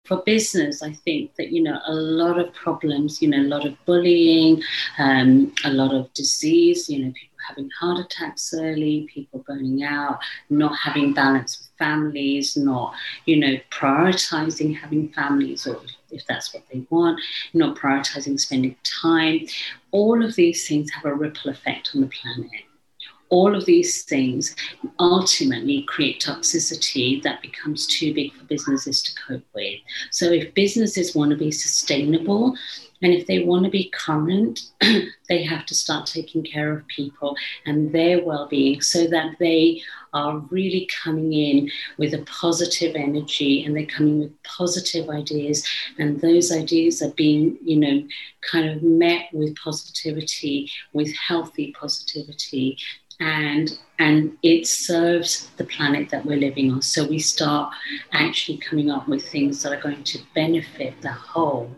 for business, I think that, a lot of problems, a lot of bullying, a lot of disease, people having heart attacks early, people burning out, not having balance with families, not, prioritizing having families, or if that's what they want, not prioritizing spending time. All of these things have a ripple effect on the planet. All of these things ultimately create toxicity that becomes too big for businesses to cope with. So if businesses want to be sustainable, and if they want to be current, they have to start taking care of people and their well-being, so that they are really coming in with a positive energy, and they're coming with positive ideas, and those ideas are being, kind of met with positivity, with healthy positivity. And it serves the planet that we're living on. So we start actually coming up with things that are going to benefit the whole.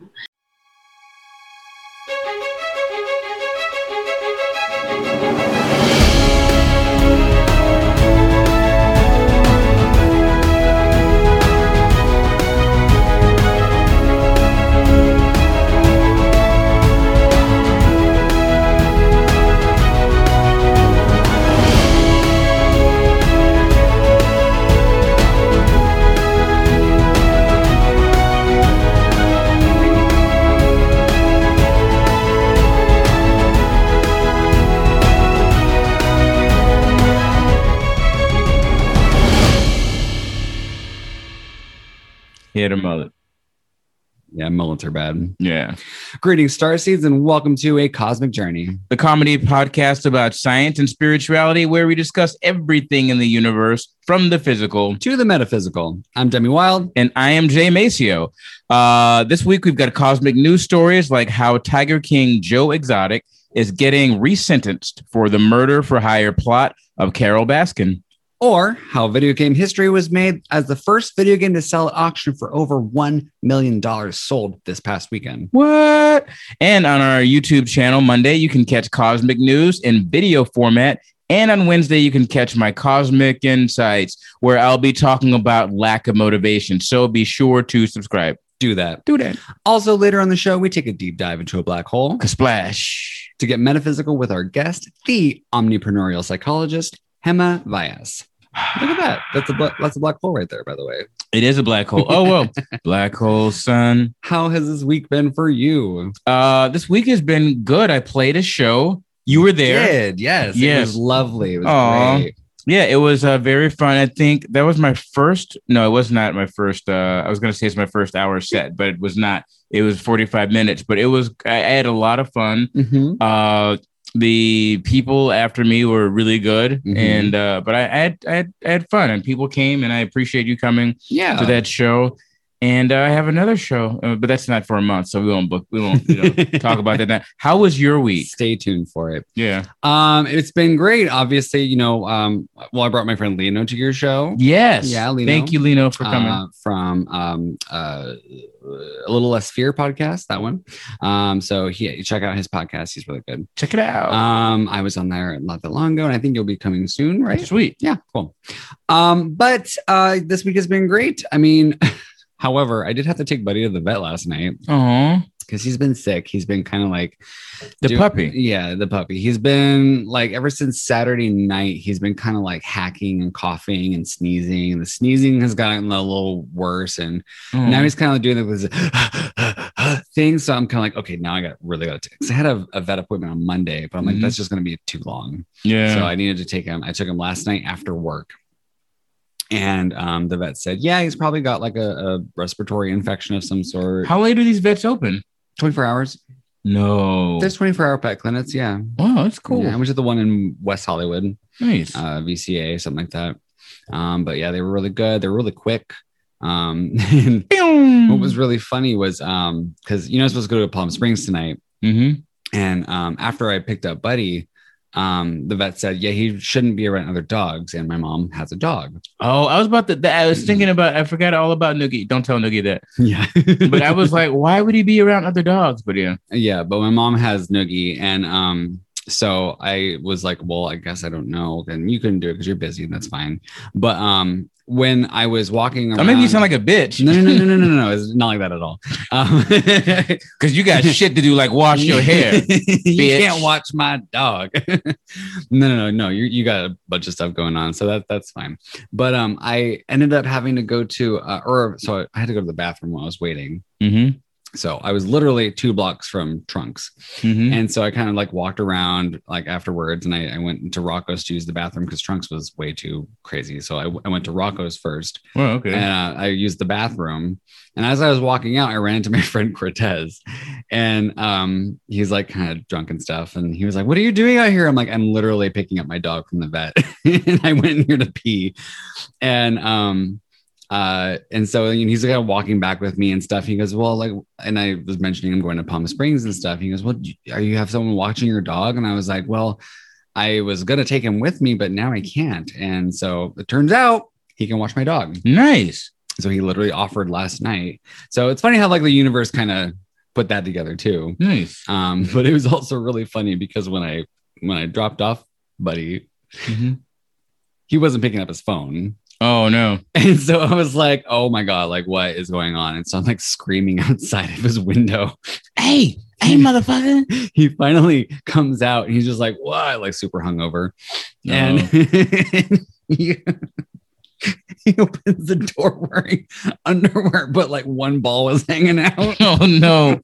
He had a mullet. Yeah, mullets are bad. Yeah. Greetings, Starseeds, and welcome to A Cosmic Journey, the comedy podcast about science and spirituality, where we discuss everything in the universe, from the physical to the metaphysical. I'm Demi Wild. And I am Jay Maceo. This week, we've got cosmic news stories like how Tiger King Joe Exotic is getting resentenced for the murder for hire plot of Carole Baskin. Or how video game history was made as the first video game to sell at auction for over $1 million sold this past weekend. What? And on our YouTube channel, Monday, you can catch Cosmic News in video format. And on Wednesday, you can catch my Cosmic Insights, where I'll be talking about lack of motivation. So be sure to subscribe. Do that. Also, later on the show, we take a deep dive into a black hole. Splash. To get metaphysical with our guest, the omnipreneurial psychologist, Hema Vyas. Look at that. That's a black hole right there, by the way. It is a black hole. Oh, whoa. Black hole, son. How has this week been for you? This week has been good. I played a show. You were there. Yes. It was lovely. It was great. Yeah, it was very fun. I think that was my first. No, it was not my first. I was going to say it's my first hour set, but it was not. It was 45 minutes, but it was. I had a lot of fun. Mm-hmm. The people after me were really good, and but I had fun, and people came, and I appreciate you coming to that show. And I have another show, but that's not for a month, so we won't talk about that now. How was your week? Stay tuned for it. Yeah. It's been great. Obviously, I brought my friend Lino to your show. Yes. Yeah, Lino. Thank you, Lino, for coming. From A Little Less Fear podcast, that one. So check out his podcast. He's really good. Check it out. I was on there not that long ago, and I think you'll be coming soon, right? Sweet. Yeah, cool. But this week has been great. I mean, however, I did have to take Buddy to the vet last night. Oh, because he's been sick. He's been kind of like the puppy. Yeah, the puppy. He's been like, ever since Saturday night, he's been kind of like hacking and coughing and sneezing. The sneezing has gotten a little worse, and now he's kind of doing this thing. So I'm kind of like, okay, now I really got to take. I had a vet appointment on Monday, but I'm like, that's just going to be too long. Yeah. So I needed to take him. I took him last night after work. And the vet said, yeah, he's probably got like a respiratory infection of some sort. How late are these vets open? 24 hours. No. There's 24-hour pet clinics, yeah. Wow, that's cool. Yeah, which is the one in West Hollywood. Nice. VCA, something like that. But yeah, they were really good. They were really quick. And what was really funny was, because I'm supposed to go to Palm Springs tonight. Mm-hmm. And after I picked up Buddy, the vet said, yeah, he shouldn't be around other dogs, and my mom has a dog. Oh, I was thinking about, I forgot all about Noogie. Don't tell Noogie that. Yeah. But I was like, why would he be around other dogs? But yeah, but my mom has Noogie, and so I was like, well, I guess I don't know. And you couldn't do it because you're busy, and that's fine. But when I was walking around, I'll make you sound like a bitch. No. It's not like that at all. Because you got shit to do, like wash your hair. You can't watch my dog. No. You got a bunch of stuff going on, so that's fine. But I ended up having to go to, so I had to go to the bathroom while I was waiting. Mm-hmm. So I was literally 2 blocks from Trunks. Mm-hmm. And so I kind of like walked around like afterwards, and I went into Rocco's to use the bathroom because Trunks was way too crazy. So I went to Rocco's first. Oh, okay. And I used the bathroom. And as I was walking out, I ran into my friend Cortez, and he's like kind of drunk and stuff. And he was like, "What are you doing out here?" I'm like, "I'm literally picking up my dog from the vet." And I went in here to pee. And so he's kind of walking back with me and stuff. He goes, well, like, and I was mentioning I'm going to Palm Springs and stuff. He goes, well, are you have someone watching your dog? And I was like, well, I was going to take him with me, but now I can't. And so it turns out he can watch my dog. Nice. So he literally offered last night. So it's funny how like the universe kind of put that together too. Nice. But it was also really funny because when I dropped off Buddy, mm-hmm. he wasn't picking up his phone. Oh no. And so I was like, oh my God, like what is going on? And so I'm like screaming outside of his window. Hey, motherfucker. He finally comes out and he's just like, what? Like super hungover. Oh. And he opens the door wearing underwear, but like one ball was hanging out. Oh no.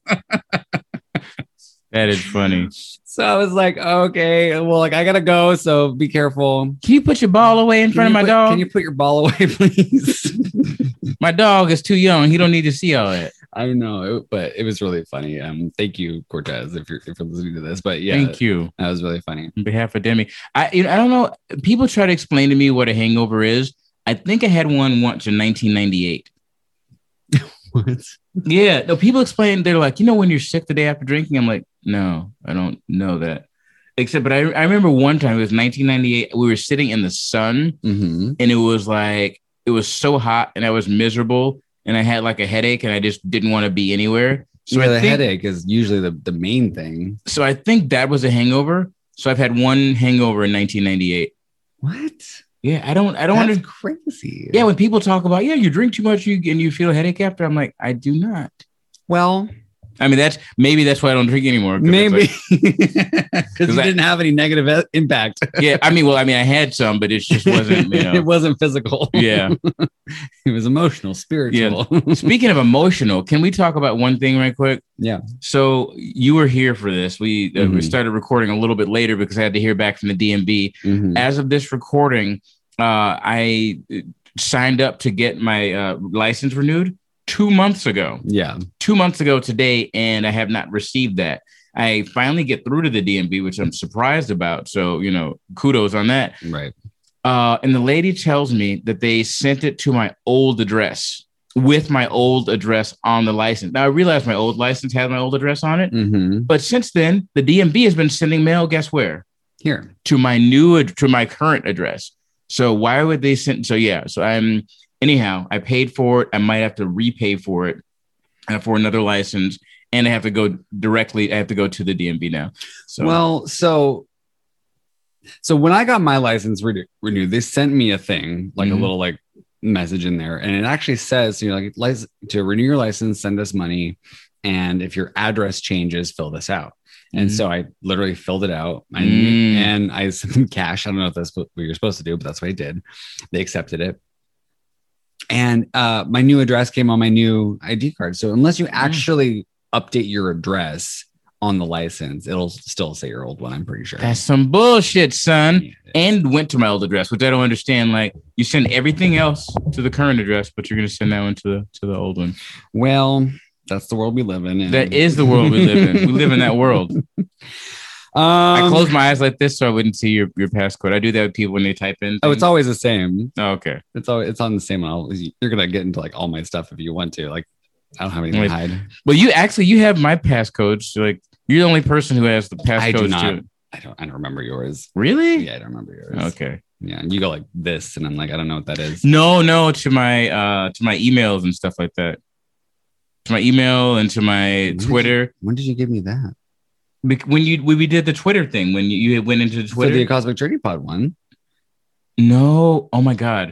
That is funny. So I was like, okay, well, like I gotta go. So be careful. Can you put your ball away in front of my dog? Can you put your ball away, please? My dog is too young. He don't need to see all that. I know, but it was really funny. Thank you, Cortez, if you're listening to this. But yeah, thank you. That was really funny. On behalf of Demi, I don't know. People try to explain to me what a hangover is. I think I had one once in 1998. What? Yeah, no. People explain. They're like, when you're sick the day after drinking. I'm like, no, I don't know that. But I remember one time, it was 1998. We were sitting in the sun, mm-hmm. and it was so hot, and I was miserable, and I had like a headache, and I just didn't want to be anywhere. So the headache is usually the main thing. So I think that was a hangover. So I've had one hangover in 1998. What? Yeah, I don't. That's crazy. Yeah, when people talk about you drink too much, and you feel a headache after, I'm like, I do not. Well, I mean, that's why I don't drink anymore. Maybe because you didn't have any negative impact. Yeah, I had some, but it just wasn't. It wasn't physical. Yeah, it was emotional, spiritual. Yeah. Speaking of emotional, can we talk about one thing right quick? Yeah. So you were here for this. We started recording a little bit later because I had to hear back from the DMV. Mm-hmm. As of this recording, I signed up to get my license renewed 2 months ago. Yeah. 2 months ago today, and I have not received that. I finally get through to the DMV, which I'm surprised about. So, kudos on that. Right. And the lady tells me that they sent it to my old address with my old address on the license. Now, I realized my old license had my old address on it. Mm-hmm. But since then, the DMV has been sending mail, guess where? Here. To my current address. So why would they send? So, yeah. So anyhow, I paid for it. I might have to repay for it for another license. And I have to go directly. I have to go to the DMV now. So, well, so when I got my license renewed, they sent me a thing, like mm-hmm. a little like message in there. And it actually says, to renew your license, send us money. And if your address changes, fill this out. And so I literally filled it out and I sent them cash. I don't know if that's what you're supposed to do, but that's what I did. They accepted it. And my new address came on my new ID card. So unless you actually update your address on the license, it'll still say your old one, I'm pretty sure. That's some bullshit, son. Yeah, and went to my old address, which I don't understand. Like, you send everything else to the current address, but you're going to send that one to the old one. Well, that's the world we live in. And that is the world we live in. We live in that world. I close my eyes like this so I wouldn't see your passcode. I do that with people when they type in things. Oh, it's always the same. Oh, okay. It's on the same one. You're going to get into like all my stuff if you want to. Like, I don't have anything to hide. Well, you have my passcodes. So like, you're the only person who has the passcodes. I do not. I don't remember yours. Really? Yeah, I don't remember yours. Okay. Yeah, and you go like this, and I'm like, I don't know what that is. No, to my emails and stuff like that. To my email and to my Twitter. When did you give me that? when we did the Twitter thing, when you went into Twitter. For the Cosmic Journey Pod one. No. Oh my God.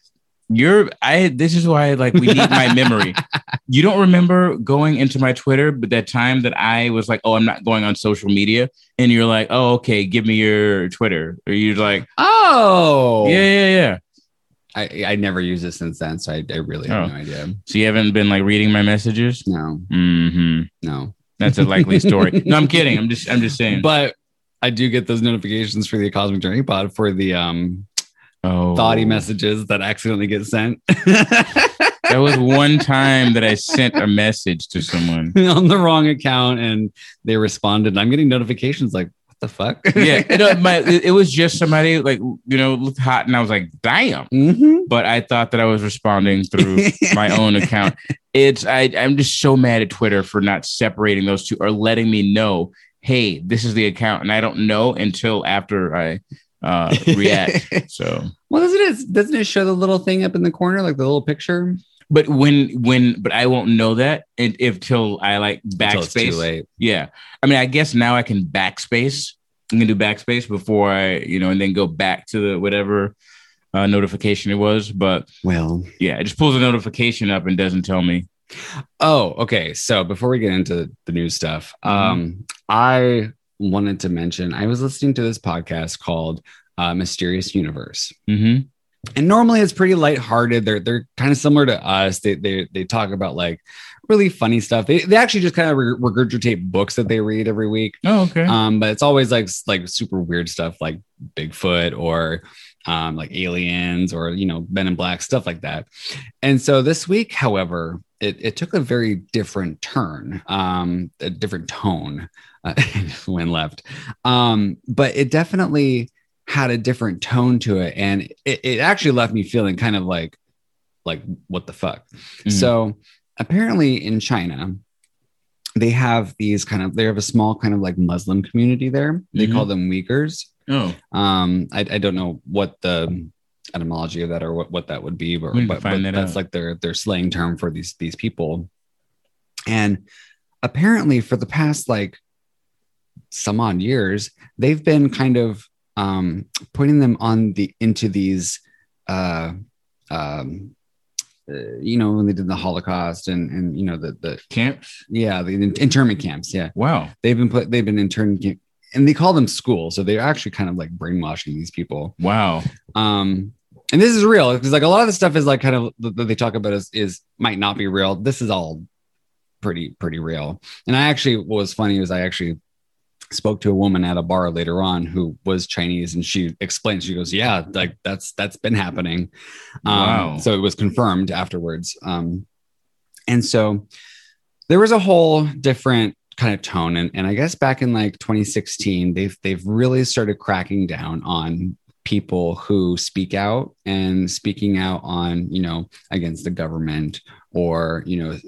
This is why like we need my memory. You don't remember going into my Twitter, but that time that I was like, oh, I'm not going on social media. And you're like, oh, okay, give me your Twitter. Or you're like, oh, yeah. I never used it since then. So I really have no idea. So you haven't been like reading my messages? No. Mm-hmm. No. That's a likely story. No, I'm kidding. I'm just saying. But I do get those notifications for the Cosmic Journey Pod for the thoughty messages that accidentally get sent. That was one time that I sent a message to someone on the wrong account and they responded. I'm getting notifications like, what the fuck? Yeah, it was just somebody like, looked hot and I was like, damn. Mm-hmm. But I thought that I was responding through my own account. I'm just so mad at Twitter for not separating those two or letting me know, hey, this is the account. And I don't know until after I react. So well, doesn't it show the little thing up in the corner, like the little picture? But but I won't know that till I like backspace. Too late. Yeah, I mean, I guess now I can backspace. I can do backspace before I, and then go back to the whatever notification it was. But well, yeah, it just pulls a notification up and doesn't tell me. Oh, okay. So before we get into the new stuff, I wanted to mention I was listening to this podcast called Mysterious Universe. Mm-hmm. And normally it's pretty lighthearted. They're kind of similar to us. They talk about like really funny stuff. They actually just kind of regurgitate books that they read every week. Oh, okay. But it's always like super weird stuff like Bigfoot or like aliens or Men in Black, stuff like that. And so this week, however, it took a very different turn, a different tone when left. But it definitely had a different tone to it. And it actually left me feeling kind of like what the fuck? Mm-hmm. So apparently in China, they have a small kind of like Muslim community there. They call them Uyghurs. Oh, I don't know what the etymology of that or what that would be, but that's like their slang term for these people. And apparently for the past like some odd years, they've been kind of putting them into these when they did the Holocaust and the camps, the internment camps, wow, they've been interned, and they call them schools, so they're actually kind of like brainwashing these people. Wow. And this is real because like a lot of the stuff is like kind of that they talk about is might not be real. This is all pretty real. And what was funny was I actually spoke to a woman at a bar later on who was Chinese, and she explained, she goes, yeah, like that's been happening. Wow. So it was confirmed afterwards. And so there was a whole different kind of tone. And I guess back in like 2016, they've really started cracking down on people who speak out and speaking out on, against the government or,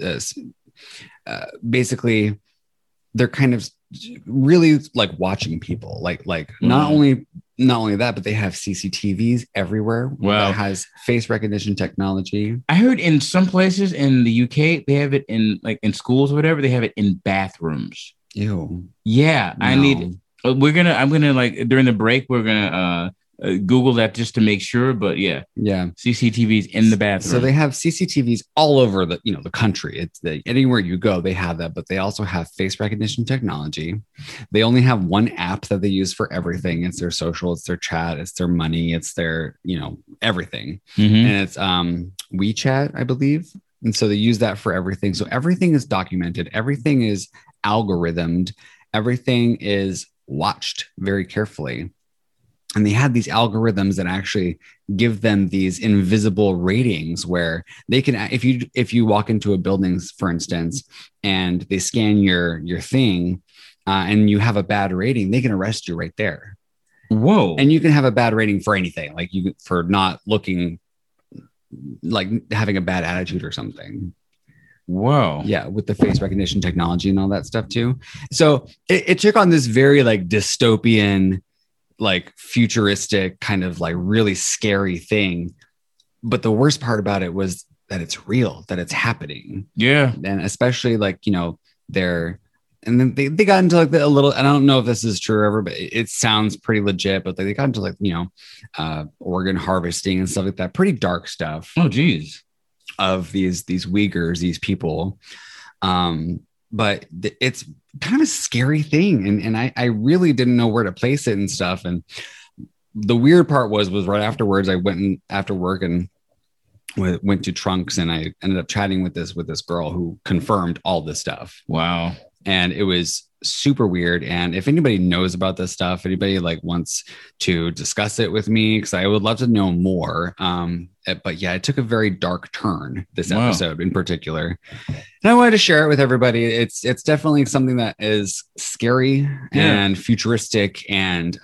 basically they're kind of really like watching people like not only that, but they have CCTVs everywhere. Wow. That has face recognition technology. I heard in some places in the UK, they have it in schools or whatever. They have it in bathrooms. Ew. Yeah. No. I'm going to like during the break, we're going to Google that just to make sure, but yeah, CCTVs in the bathroom. So they have CCTVs all over the country. It's anywhere you go, they have that, but they also have face recognition technology. They only have one app that they use for everything. It's their social, it's their chat, it's their money, it's their everything, and it's WeChat, I believe. And so they use that for everything. So everything is documented, everything is algorithmed, everything is watched very carefully. And they had these algorithms that actually give them these invisible ratings where they can, if you walk into a building, for instance, and they scan your thing and you have a bad rating, they can arrest you right there. Whoa. And you can have a bad rating for anything, like for not looking, like having a bad attitude or something. Whoa. Yeah, with the face recognition technology and all that stuff too. So it took on this very like dystopian, like futuristic kind of like really scary thing. But the worst part about it was that it's real, that it's happening. Yeah. And especially like, they're and then they got into like a little, I don't know if this is true ever, but it sounds pretty legit, but they got into like, organ harvesting and stuff like that. Pretty dark stuff. Oh, geez. Of these Uyghurs, these people. But it's kind of a scary thing. And I really didn't know where to place it and stuff. And the weird part was right afterwards, I went after work and went to Trunks, and I ended up chatting with this girl who confirmed all this stuff. Wow. And it was super weird. And if anybody knows about this stuff, anybody like wants to discuss it with me, because I would love to know more. But yeah, it took a very dark turn, this episode in particular. And I wanted to share it with everybody. It's definitely something that is scary and futuristic and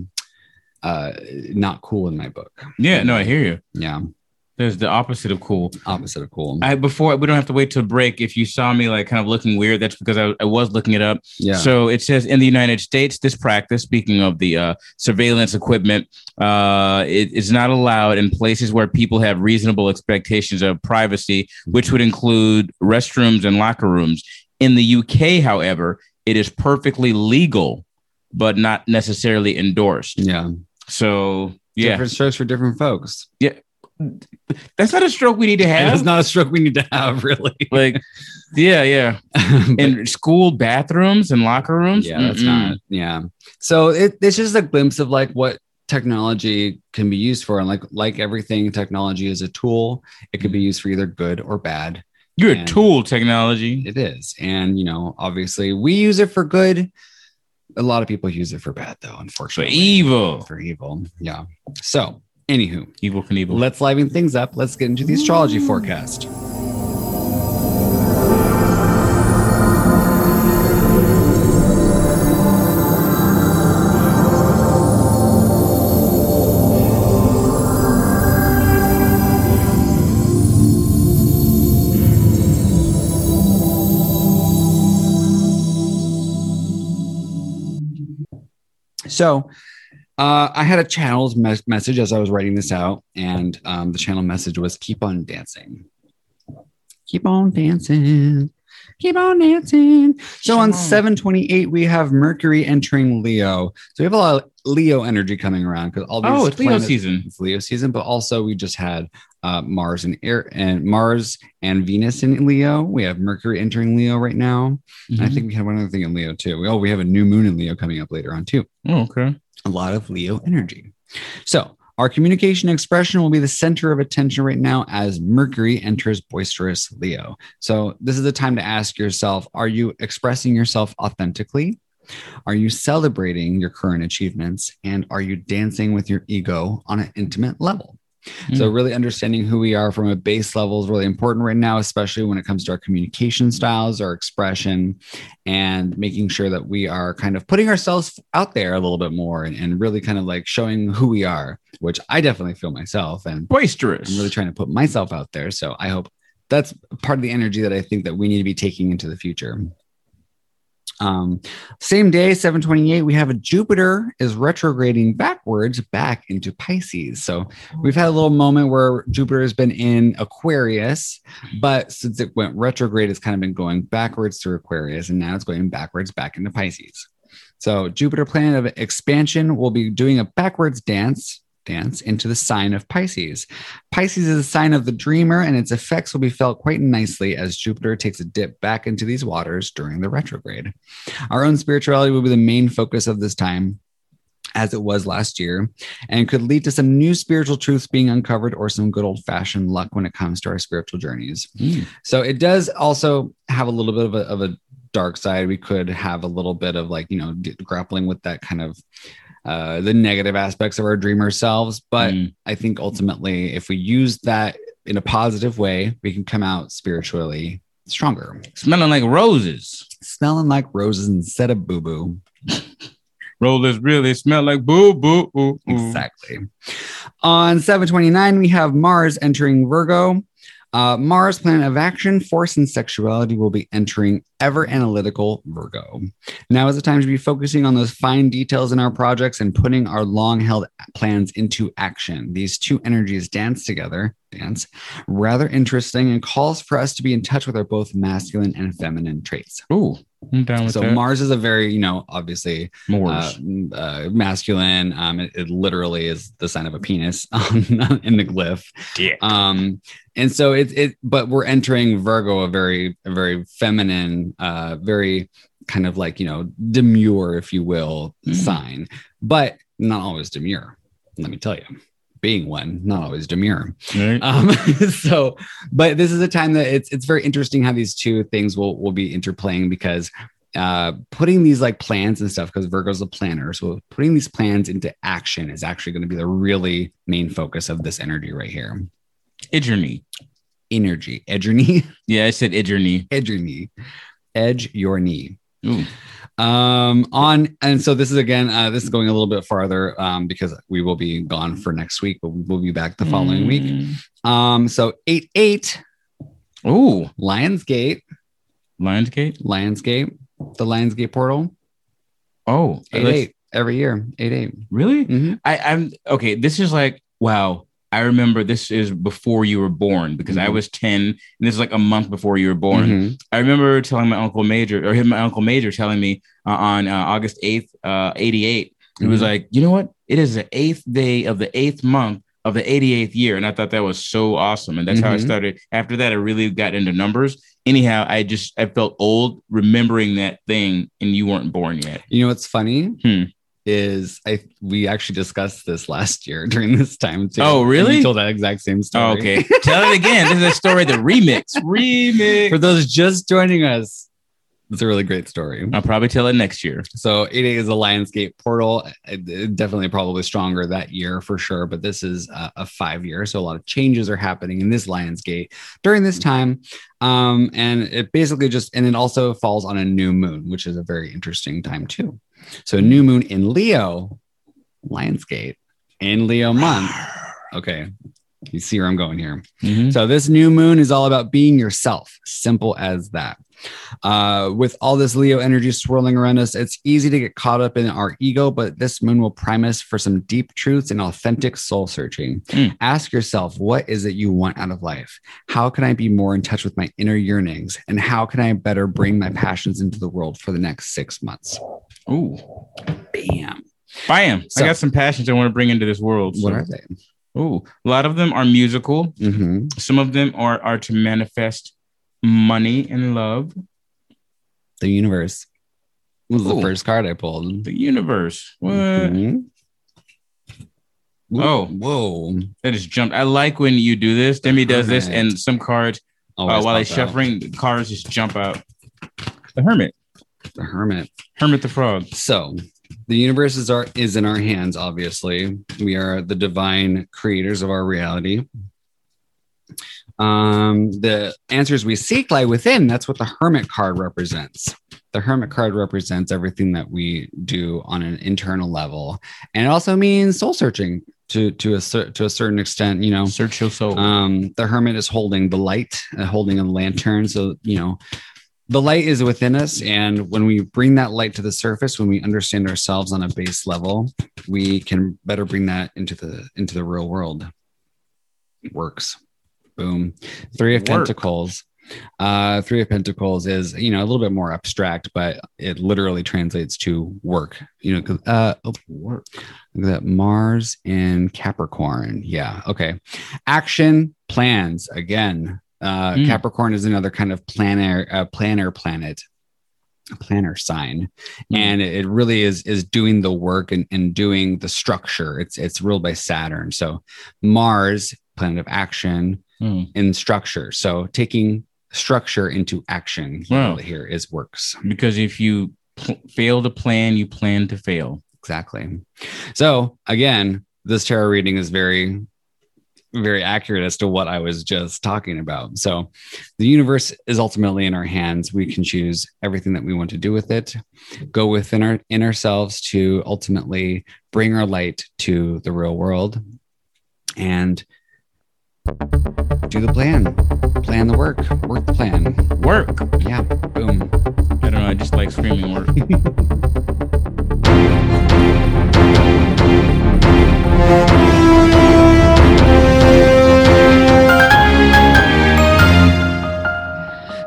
not cool in my book. Yeah, no, I hear you. Yeah. There's the opposite of cool. Opposite of cool. Before we don't have to wait till break. If you saw me like kind of looking weird, that's because I was looking it up. Yeah. So it says in the United States, this practice, speaking of the surveillance equipment, it is not allowed in places where people have reasonable expectations of privacy, which would include restrooms and locker rooms. In the UK, however, it is perfectly legal, but not necessarily endorsed. Yeah. So yeah, different strokes for different folks. Yeah. That's not a stroke we need to have. That's not a stroke we need to have, really. Like, yeah. In school bathrooms and locker rooms. Yeah, that's not. Yeah. So it's just a glimpse of like what technology can be used for. And like everything, technology is a tool. It can be used for either good or bad. You're a tool, technology. It is. And, obviously we use it for good. A lot of people use it for bad, though, unfortunately. For evil. Yeah. So, anywho, Evel Knievel. Let's liven things up. Let's get into the astrology forecast. So, I had a channel's message as I was writing this out, and the channel message was keep on dancing. Keep on dancing. Keep on dancing. So on 7/28, we have Mercury entering Leo. So we have a lot of Leo energy coming around because all these it's Leo season. It's Leo season, but also we just had Mars and Venus in Leo. We have Mercury entering Leo right now. Mm-hmm. I think we have one other thing in Leo too. We have a new moon in Leo coming up later on too. Oh, okay. A lot of Leo energy. So our communication expression will be the center of attention right now as Mercury enters boisterous Leo. So this is the time to ask yourself, are you expressing yourself authentically? Are you celebrating your current achievements? And are you dancing with your ego on an intimate level? So really understanding who we are from a base level is really important right now, especially when it comes to our communication styles, our expression, and making sure that we are kind of putting ourselves out there a little bit more and really kind of like showing who we are, which I definitely feel myself and boisterous. I'm really trying to put myself out there. So I hope that's part of the energy that I think that we need to be taking into the future. Same day, 7/28, we have a Jupiter is retrograding backwards back into Pisces. So we've had a little moment where Jupiter has been in Aquarius, but since it went retrograde, it's kind of been going backwards through Aquarius, and now it's going backwards back into Pisces. So Jupiter, planet of expansion, will be doing a backwards dance into the sign of Pisces. Pisces is a sign of the dreamer, and its effects will be felt quite nicely as Jupiter takes a dip back into these waters during the retrograde. Our own spirituality will be the main focus of this time, as it was last year, and could lead to some new spiritual truths being uncovered or some good old-fashioned luck when it comes to our spiritual journeys. So it does also have a little bit of a dark side. We could have a little bit of like, grappling with that kind of the negative aspects of our dreamer selves. But I think ultimately, if we use that in a positive way, we can come out spiritually stronger. Smelling like roses. Smelling like roses instead of boo-boo. Roses really smell like boo-boo. Exactly. On 7/29, we have Mars entering Virgo. Mars, planet of action, force, and sexuality, will be entering ever analytical Virgo. Now is the time to be focusing on those fine details in our projects and putting our long-held plans into action. These two energies dance rather interesting, and calls for us to be in touch with our both masculine and feminine traits. Ooh. I'm down with so that. Mars is a very, obviously masculine. It literally is the sign of a penis in the glyph. Yeah. And so but we're entering Virgo, a very feminine, very kind of like, demure, if you will, sign, but not always demure. Let me tell you. Being one, not always demure. Right. But this is a time that it's very interesting how these two things will be interplaying, because putting these like plans and stuff, because Virgo's a planner, so putting these plans into action is actually going to be the really main focus of this energy right here. Edge your knee. Yeah, I said edge your knee. Edge your knee. Ooh. And so this is again, this is going a little bit farther, because we will be gone for next week, but we will be back the following week. So 8/8. Ooh, Lionsgate, the Lionsgate portal. Oh, 8/8 every year. 8/8. Really? Mm-hmm. I'm okay. This is like, wow. I remember this is before you were born, because I was 10 and this is like a month before you were born. I remember telling my Uncle Major telling me on August 8th, 88, he was like, you know what? It is the 8th day of the 8th month of the 88th year. And I thought that was so awesome. And that's how I started. After that, I really got into numbers. Anyhow, I felt old remembering that thing, and you weren't born yet. You know what's funny? We actually discussed this last year during this time too. Oh, really? You told that exact same story. Oh, okay. Tell it again. This is a story, the remix. For those just joining us, it's a really great story. I'll probably tell it next year. So 8/8 is a Lionsgate portal. Definitely probably stronger that year for sure. But this is a 5-year. So a lot of changes are happening in this Lionsgate during this time. And it basically and it also falls on a new moon, which is a very interesting time too. So new moon in Leo, Lionsgate in Leo month. Okay. You see where I'm going here. So this new moon is all about being yourself. Simple as that. With all this Leo energy swirling around us, it's easy to get caught up in our ego, but this moon will prime us for some deep truths and authentic soul searching. Ask yourself, what is it you want out of life? How can I be more in touch with my inner yearnings? And how can I better bring my passions into the world for the next 6 months? Ooh. Bam. So, I got some passions I want to bring into this world. What are they? Ooh, a lot of them are musical. Some of them are to manifest money and love. The universe was the first card I pulled. The universe. What? Whoa. That just jumped. I like when you do this. Demi does this, and some cards, while they're shuffling, the cards just jump out. The Hermit. Hermit the Frog. So the universe is in our hands, obviously. We are the divine creators of our reality. The answers we seek lie within. That's what the Hermit card represents. The Hermit card represents everything that we do on an internal level. And it also means soul searching to a certain extent, Search your soul. The Hermit is holding the light, holding a lantern. So, the light is within us. And when we bring that light to the surface, when we understand ourselves on a base level, we can better bring that into the real world. It works. Boom. Three of Pentacles. 3 of Pentacles is, a little bit more abstract, but it literally translates to work. Work. Look at that, Mars in Capricorn. Yeah. Okay. Action, plans. Again, Capricorn is another kind of planner planet, a planner sign, and it really is doing the work and doing the structure. It's ruled by Saturn. So Mars, planet of action, in structure. So taking structure into action here is works. Because if you fail to plan, you plan to fail. Exactly. So again, this tarot reading is very, very accurate as to what I was just talking about. So the universe is ultimately in our hands. We can choose everything that we want to do with it, go within our inner selves to ultimately bring our light to the real world, and do the plan the work the plan. Work. Yeah. Boom. I don't know. I just like screaming work.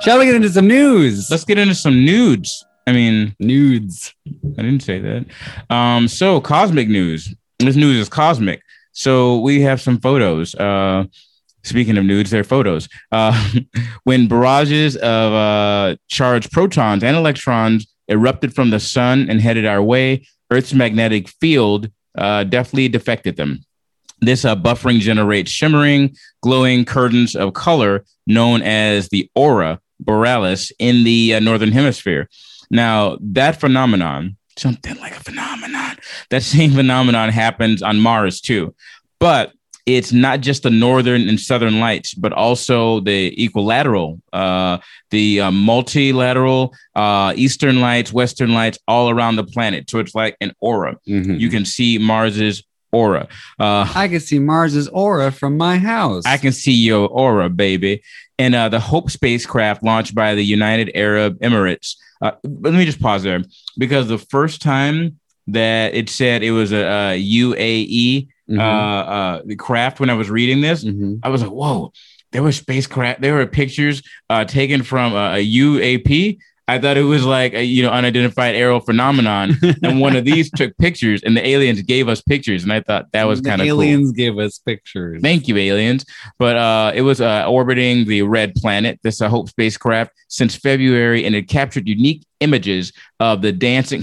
Shall we get into some news? Let's get into some nudes. I mean, nudes. I didn't say that. So cosmic news. This news is cosmic. So we have some photos. Speaking of nudes, they're photos. When barrages of charged protons and electrons erupted from the sun and headed our way, Earth's magnetic field definitely defected them. This buffering generates shimmering, glowing curtains of color known as the aurora borealis in the northern hemisphere. Now, that phenomenon, something like a phenomenon, that same phenomenon happens on Mars too. But it's not just the northern and southern lights, but also the equilateral, the multilateral, eastern lights, western lights all around the planet. So it's like an aura. Mm-hmm. You can see Mars's aura. I can see Mars's aura from my house. I can see your aura, baby. And the Hope spacecraft launched by the United Arab Emirates. Let me just pause there, because the first time that it said it was a UAE the craft, when I was reading this, I was like, whoa, there were spacecraft, there were pictures taken from a UAP. I thought it was like a, unidentified aerial phenomenon. And one of these took pictures, and the aliens gave us pictures. And I thought that was kind of cool. Aliens gave us pictures. Thank you, aliens. But it was orbiting the red planet, this Hope spacecraft, since February, and it captured unique images of the dancing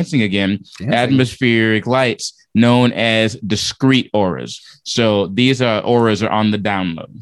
atmospheric lights known as discrete auras. So these auras are on the download.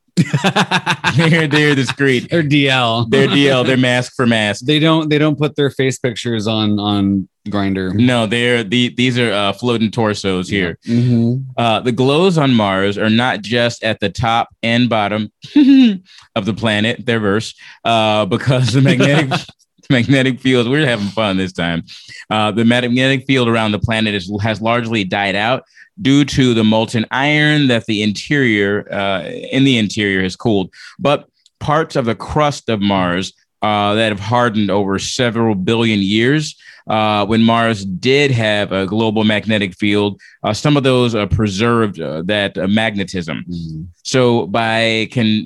they're discreet. They're DL. They're DL. They're mask for mask. They don't put their face pictures on Grindr. No, these are floating torsos here. The glows on Mars are not just at the top and bottom of the planet. They're verse because the magnetic field. We're having fun this time. The magnetic field around the planet has largely died out due to the molten iron that the interior has cooled. But parts of the crust of Mars that have hardened over several billion years, when Mars did have a global magnetic field, some of those preserved that magnetism. So by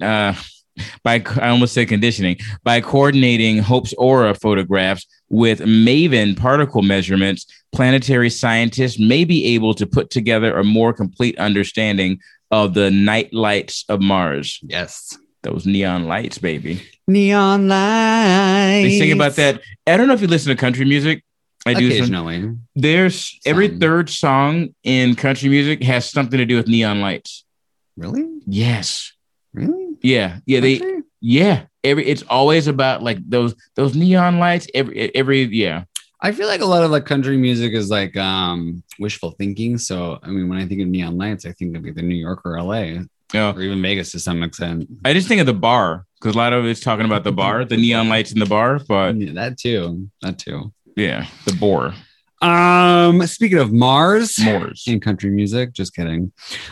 coordinating Hope's aura photographs with MAVEN particle measurements, planetary scientists may be able to put together a more complete understanding of the night lights of Mars. Yes. Those neon lights, baby. Neon lights. They sing about that. I don't know if you listen to country music. I do occasionally. There's every third song in country music has something to do with neon lights. Really? Yes. Really? Yeah. It's always about like those neon lights. I feel like a lot of like country music is like wishful thinking. So I mean, when I think of neon lights, I think of either New York or LA, or even Vegas to some extent. I just think of the bar, because a lot of it's talking about the bar, the neon lights in the bar. But yeah, that too. Yeah, the bore. Speaking of Mars in country music, just kidding.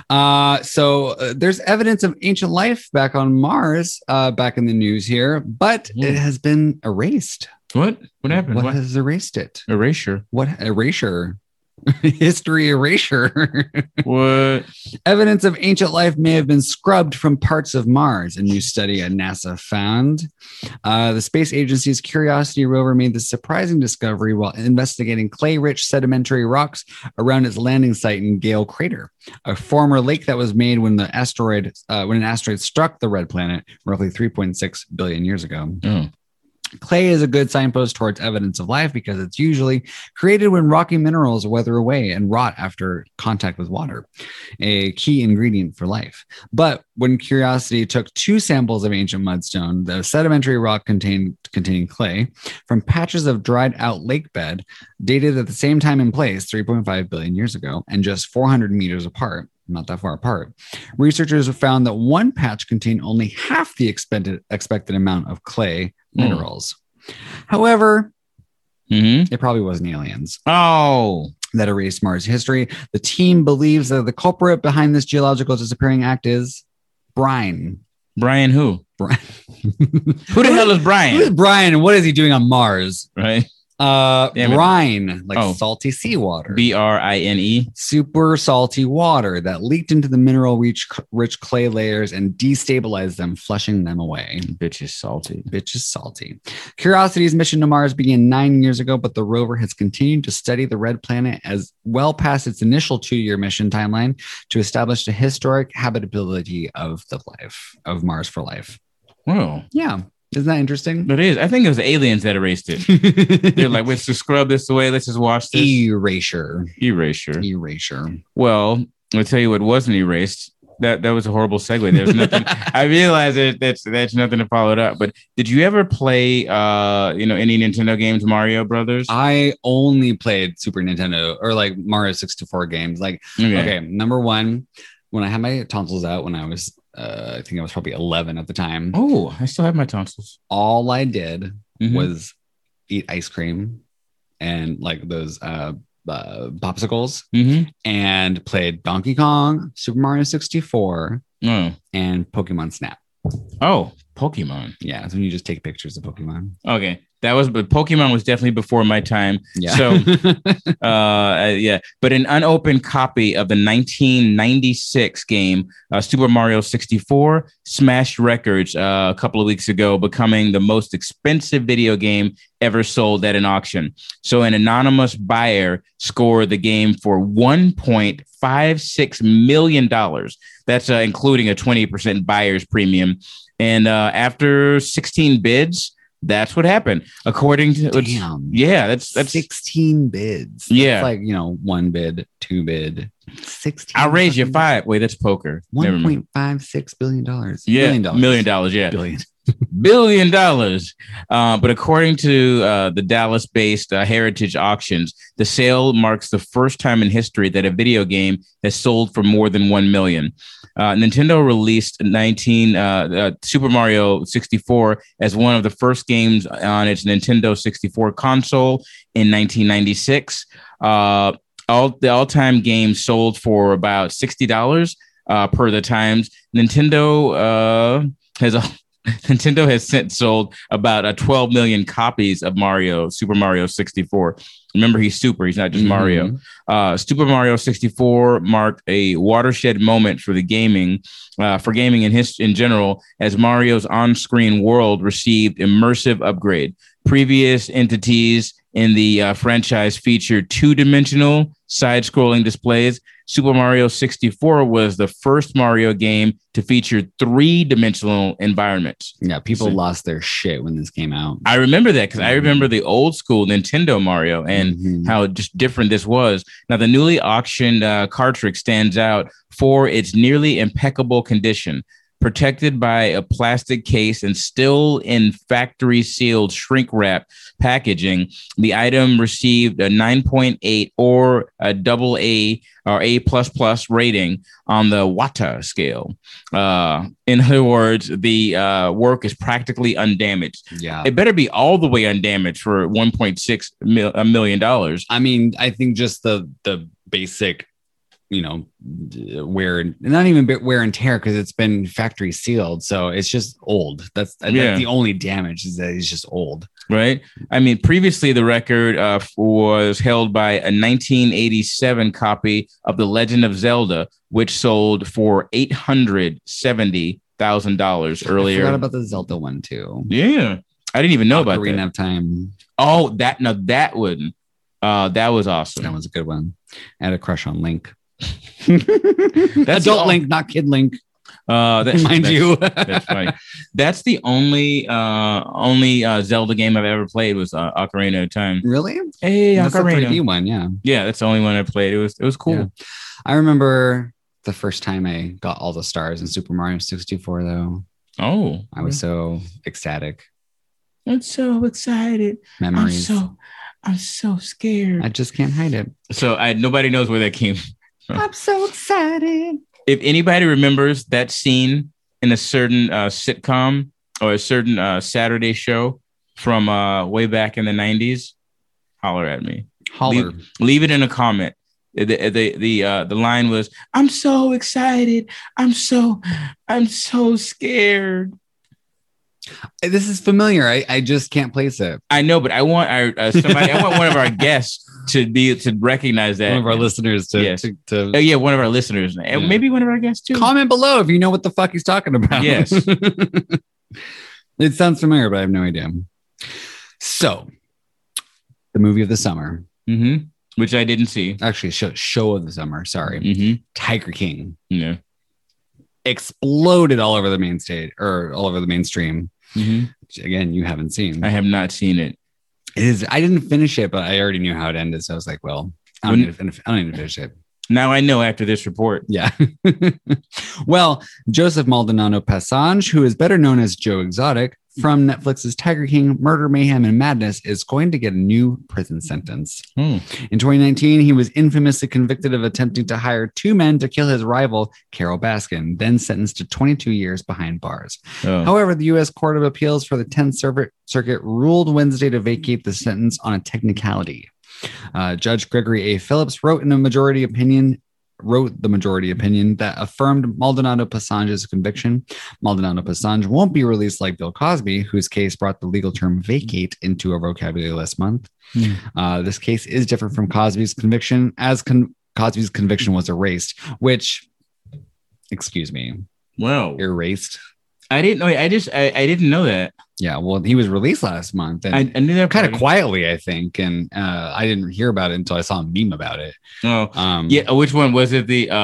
So there's evidence of ancient life back on Mars, back in the news here, but it has been erased. What happened? What has erased it? Erasure. What erasure? History erasure. What? Evidence of ancient life may have been scrubbed from parts of Mars. A new study at NASA found. The space agency's Curiosity rover made this surprising discovery while investigating clay-rich sedimentary rocks around its landing site in Gale Crater, a former lake that was made when an asteroid struck the red planet roughly 3.6 billion years ago. Clay is a good signpost towards evidence of life because it's usually created when rocky minerals weather away and rot after contact with water, a key ingredient for life. But when Curiosity took 2 samples of ancient mudstone, the sedimentary rock containing clay, from patches of dried out lake bed, dated at the same time and place 3.5 billion years ago, and just 400 meters apart, not that far apart, researchers have found that one patch contained only half the expected amount of clay minerals. However, it probably wasn't aliens that erased Mars history. The team believes that the culprit behind this geological disappearing act is Brian. Brian who? Brian. Who the hell is Brian? Who is Brian and what is he doing on Mars? Right. Brine, like salty seawater. Brine. Super salty water that leaked into the mineral rich clay layers and destabilized them, flushing them away. Bitch is salty. Curiosity's mission to Mars began 9 years ago, but the rover has continued to study the red planet as well past its initial 2-year mission timeline to establish the historic habitability of Mars for life. Wow. Yeah. Isn't that interesting? It is. I think it was aliens that erased it. They're like, let's just scrub this away. Let's just wash this. Erasure. Well, I'll tell you what wasn't erased. That was a horrible segue. There's nothing. I realize that's nothing to follow it up. But did you ever play, any Nintendo games, Mario Brothers? I only played Super Nintendo or like Mario 64 games. Like, okay, number one, when I had my tonsils out when I was I think I was probably 11 at the time. Oh, I still have my tonsils. All I did was eat ice cream and like those popsicles and played Donkey Kong, Super Mario 64, and Pokemon Snap. Oh, Pokemon. Yeah, that's when you just take pictures of Pokemon. Okay. But Pokemon was definitely before my time. Yeah. So, But an unopened copy of the 1996 game, Super Mario 64, smashed records a couple of weeks ago, becoming the most expensive video game ever sold at an auction. So an anonymous buyer scored the game for $1.56 million. That's including a 20% buyer's premium. And after 16 bids, that's what happened. According to that's 16 bids. Yeah, that's like 1 bid, 2 bid, 16. I'll raise you 5. Wait, that's poker. $1.56 billion. Yeah, $1 million. Yeah, billion dollars. But according to the Dallas-based Heritage Auctions, the sale marks the first time in history that a video game has sold for more than 1 million. Nintendo released Super Mario 64 as one of the first games on its Nintendo 64 console in 1996. The all-time game sold for about $60 per the Times. Nintendo has since sold about 12 million copies of Super Mario 64. Remember, he's super. He's not just Mario. Super Mario 64 marked a watershed moment for gaming in general, as Mario's on-screen world received immersive upgrade. Previous entities in the franchise featured 2-dimensional side-scrolling displays. Super Mario 64 was the first Mario game to feature 3-dimensional environments. Yeah, people lost their shit when this came out. I remember that because I remember the old school Nintendo Mario and how just different this was. Now, the newly auctioned cartridge stands out for its nearly impeccable condition. Protected by a plastic case and still in factory sealed shrink wrap packaging, the item received a 9.8 or a AA or A++ rating on the Wata scale. In other words, the work is practically undamaged. Yeah, it better be all the way undamaged for $1.6 million. I mean, I think just the basic wear and tear because it's been factory sealed, so it's just old. That's the only damage, is that it's just old, right? I mean, previously the record was held by a 1987 copy of The Legend of Zelda, which sold for $870,000 earlier. I forgot about the Zelda one too. Yeah, I didn't even know about that. Ocarina of Time. Oh, that one. That was awesome. That was a good one. I had a crush on Link. That's adult Link, not kid Link. Mind you. That's funny. That's the only Zelda game I've ever played was Ocarina of Time. Really? Hey, that's Ocarina. The 3D one, yeah. Yeah, that's the only one I played. It was cool. Yeah. I remember the first time I got all the stars in Super Mario 64, though. Oh, I was so ecstatic. I'm so excited. Memories. I'm so scared. I just can't hide it. So nobody knows where that came from. I'm so excited. If anybody remembers that scene in a certain sitcom or a certain Saturday show from way back in the 90s, holler at me. Holler. Leave it in a comment. The line was, "I'm so excited. I'm so scared." This is familiar. I just can't place it. I know, but I want somebody. I want one of our guests to recognize that. One of our listeners to. Yes. One of our listeners, and maybe one of our guests too. Comment below if you know what the fuck he's talking about. Yes, it sounds familiar, but I have no idea. So, the movie of the summer, which I didn't see. Actually, show of the summer. Sorry, Tiger King. Yeah. Exploded all over the main stage or all over the mainstream. Which, again, you haven't seen. I have not seen it. It is. I didn't finish it, but I already knew how it ended. So I was like, well, I don't need to finish it. Now I know after this report. Yeah. Well, Joseph Maldonado Passange, who is better known as Joe Exotic from Netflix's Tiger King, Murder, Mayhem, and Madness, is going to get a new prison sentence. In 2019, he was infamously convicted of attempting to hire 2 men to kill his rival, Carol Baskin, then sentenced to 22 years behind bars. However, the U.S. Court of Appeals for the 10th Circuit ruled Wednesday to vacate the sentence on a technicality. Judge Gregory A. Phillips wrote the majority opinion that affirmed Maldonado Passange's conviction. Maldonado Passange won't be released like Bill Cosby, whose case brought the legal term vacate into our vocabulary last month. This case is different from Cosby's conviction, as Cosby's conviction was erased, which, excuse me, erased. I didn't know. I didn't know that. Yeah, well, he was released last month, and I knew that kind of quietly, I think, and I didn't hear about it until I saw a meme about it. Yeah. Which one was it? The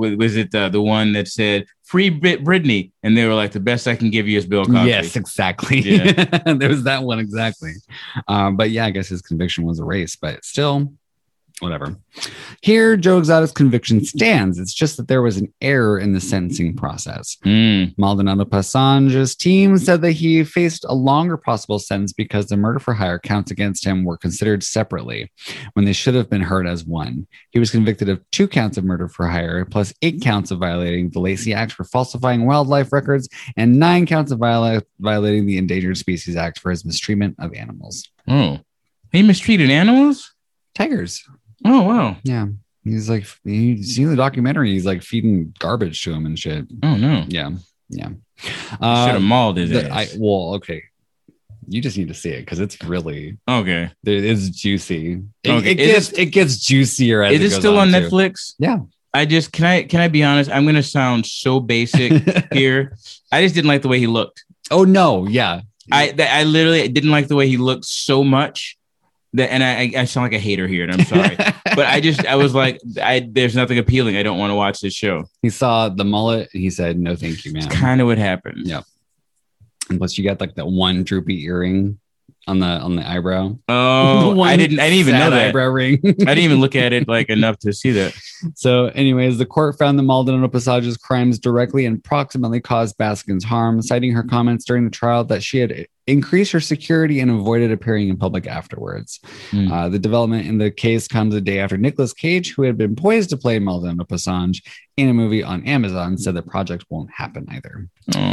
one that said "Free Britney," and they were like, "The best I can give you is Bill Cosby." Yes, exactly. Yeah. There was that one exactly. But yeah, I guess his conviction was erased, but still. Whatever. Here, Joe Exotic's conviction stands. It's just that there was an error in the sentencing process. Maldonado Passange's team said that he faced a longer possible sentence because the murder for hire counts against him were considered separately when they should have been heard as one. He was convicted of 2 counts of murder for hire, plus 8 counts of violating the Lacey Act for falsifying wildlife records, and 9 counts of violating the Endangered Species Act for his mistreatment of animals. Oh, he mistreated animals? Tigers. Oh, wow. Yeah. He's like, you see the documentary, he's like feeding garbage to him and shit. Oh, no. Yeah. Yeah. Should have mauled his ass. Okay. You just need to see it because it's really okay. It's juicy. Okay. It gets juicier as it goes still on Netflix? Yeah. Can I be honest? I'm gonna sound so basic here. I just didn't like the way he looked. Oh no, yeah. I literally didn't like the way he looked so much. And I sound like a hater here, and I'm sorry, but I was like, there's nothing appealing. I don't want to watch this show. He saw the mullet, and he said, "No, thank you, man." It's kind of what happened. Yep. And plus, you got like that one droopy earring on the eyebrow. Oh, I didn't even know that eyebrow ring. I didn't even look at it like enough to see that. So, anyways, the court found that Maldonado Passange's crimes directly and proximately caused Baskin's harm, citing her comments during the trial that she had increased her security and avoided appearing in public afterwards. The development in the case comes a day after Nicolas Cage, who had been poised to play Maldonado Passange in a movie on Amazon, said the project won't happen either.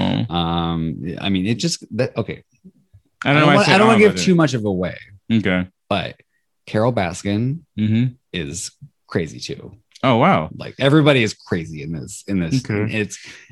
I mean, it just okay. I don't want to give too much of away. Okay, but Carol Baskin is crazy too. Oh wow! Like everybody is crazy in this. Okay.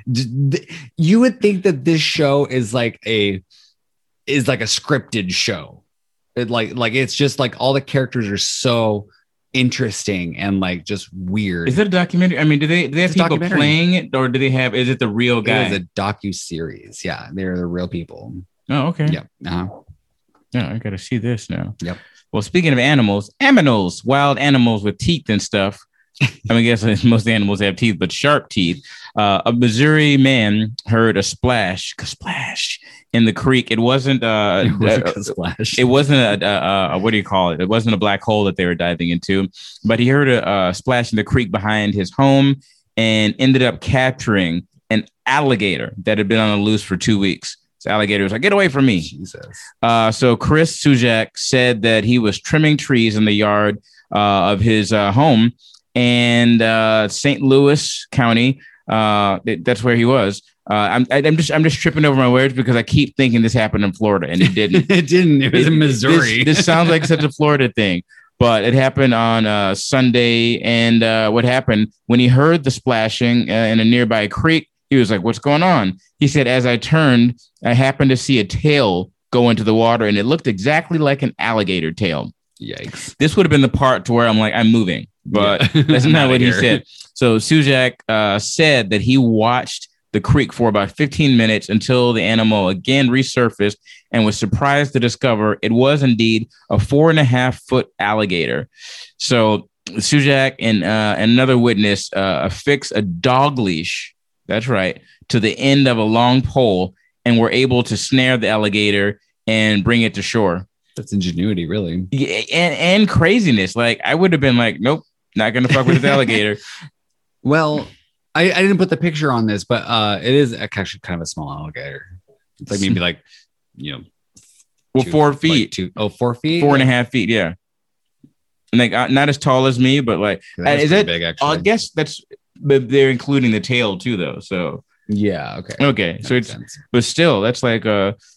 You would think that this show is like a scripted show. It's just like all the characters are so interesting and like just weird. Is it a documentary? I mean, do they have people playing it, or do they have? Is it the real guy? It is a docu-series. Yeah, they're the real people. Oh, okay. Yep. Yeah, I gotta see this now. Yep. Well, speaking of animals, wild animals with teeth and stuff. I mean, I guess most animals have teeth, but sharp teeth. A Missouri man heard a splash in the creek. It wasn't a splash. It wasn't a what do you call it? It wasn't a black hole that they were diving into, but he heard a splash in the creek behind his home and ended up capturing an alligator that had been on the loose for 2 weeks. The alligator was like, "Get away from me." Jesus. So Chris Sujak said that he was trimming trees in the yard of his home, and St. Louis County. That's where he was. I'm just tripping over my words because I keep thinking this happened in Florida, and it didn't. It didn't. It was in Missouri. This sounds like such a Florida thing, but it happened on Sunday. And what happened when he heard the splashing in a nearby creek? He was like, what's going on? He said, as I turned, I happened to see a tail go into the water, and it looked exactly like an alligator tail. Yikes. This would have been the part to where I'm like, I'm moving, but that's not what he said. So Sujak said that he watched the creek for about 15 minutes until the animal again resurfaced and was surprised to discover it was indeed a 4.5-foot alligator. So Sujak and another witness affixed a dog leash, that's right, to the end of a long pole and were able to snare the alligator and bring it to shore. That's ingenuity, really. Yeah, and craziness. Like, I would have been like, nope, not going to fuck with this alligator. Well, I didn't put the picture on this, but it is actually kind of a small alligator. It's like maybe like, 4 feet. Like 4 feet? 4.5 feet, yeah. Like, not as tall as me, but like, is that big, actually? I guess but they're including the tail too, though. So, yeah, okay. So but still, that's like,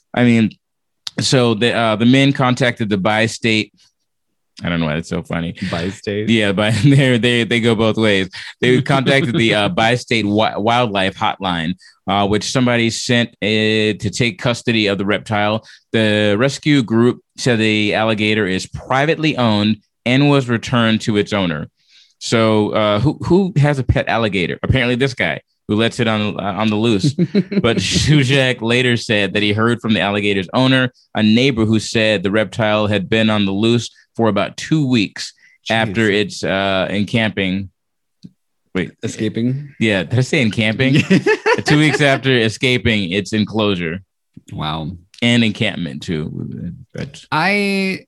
so the men contacted the bi-state. I don't know why that's so funny. Bi-state? Yeah, they go both ways. They contacted the bi-state wildlife hotline, which somebody sent to take custody of the reptile. The rescue group said the alligator is privately owned and was returned to its owner. So who has a pet alligator? Apparently this guy who lets it on the loose. But Sujak later said that he heard from the alligator's owner, a neighbor who said the reptile had been on the loose for about 2 weeks after its encamping. Wait, escaping? Yeah, did I say encamping? 2 weeks after escaping its enclosure. Wow. And encampment too. I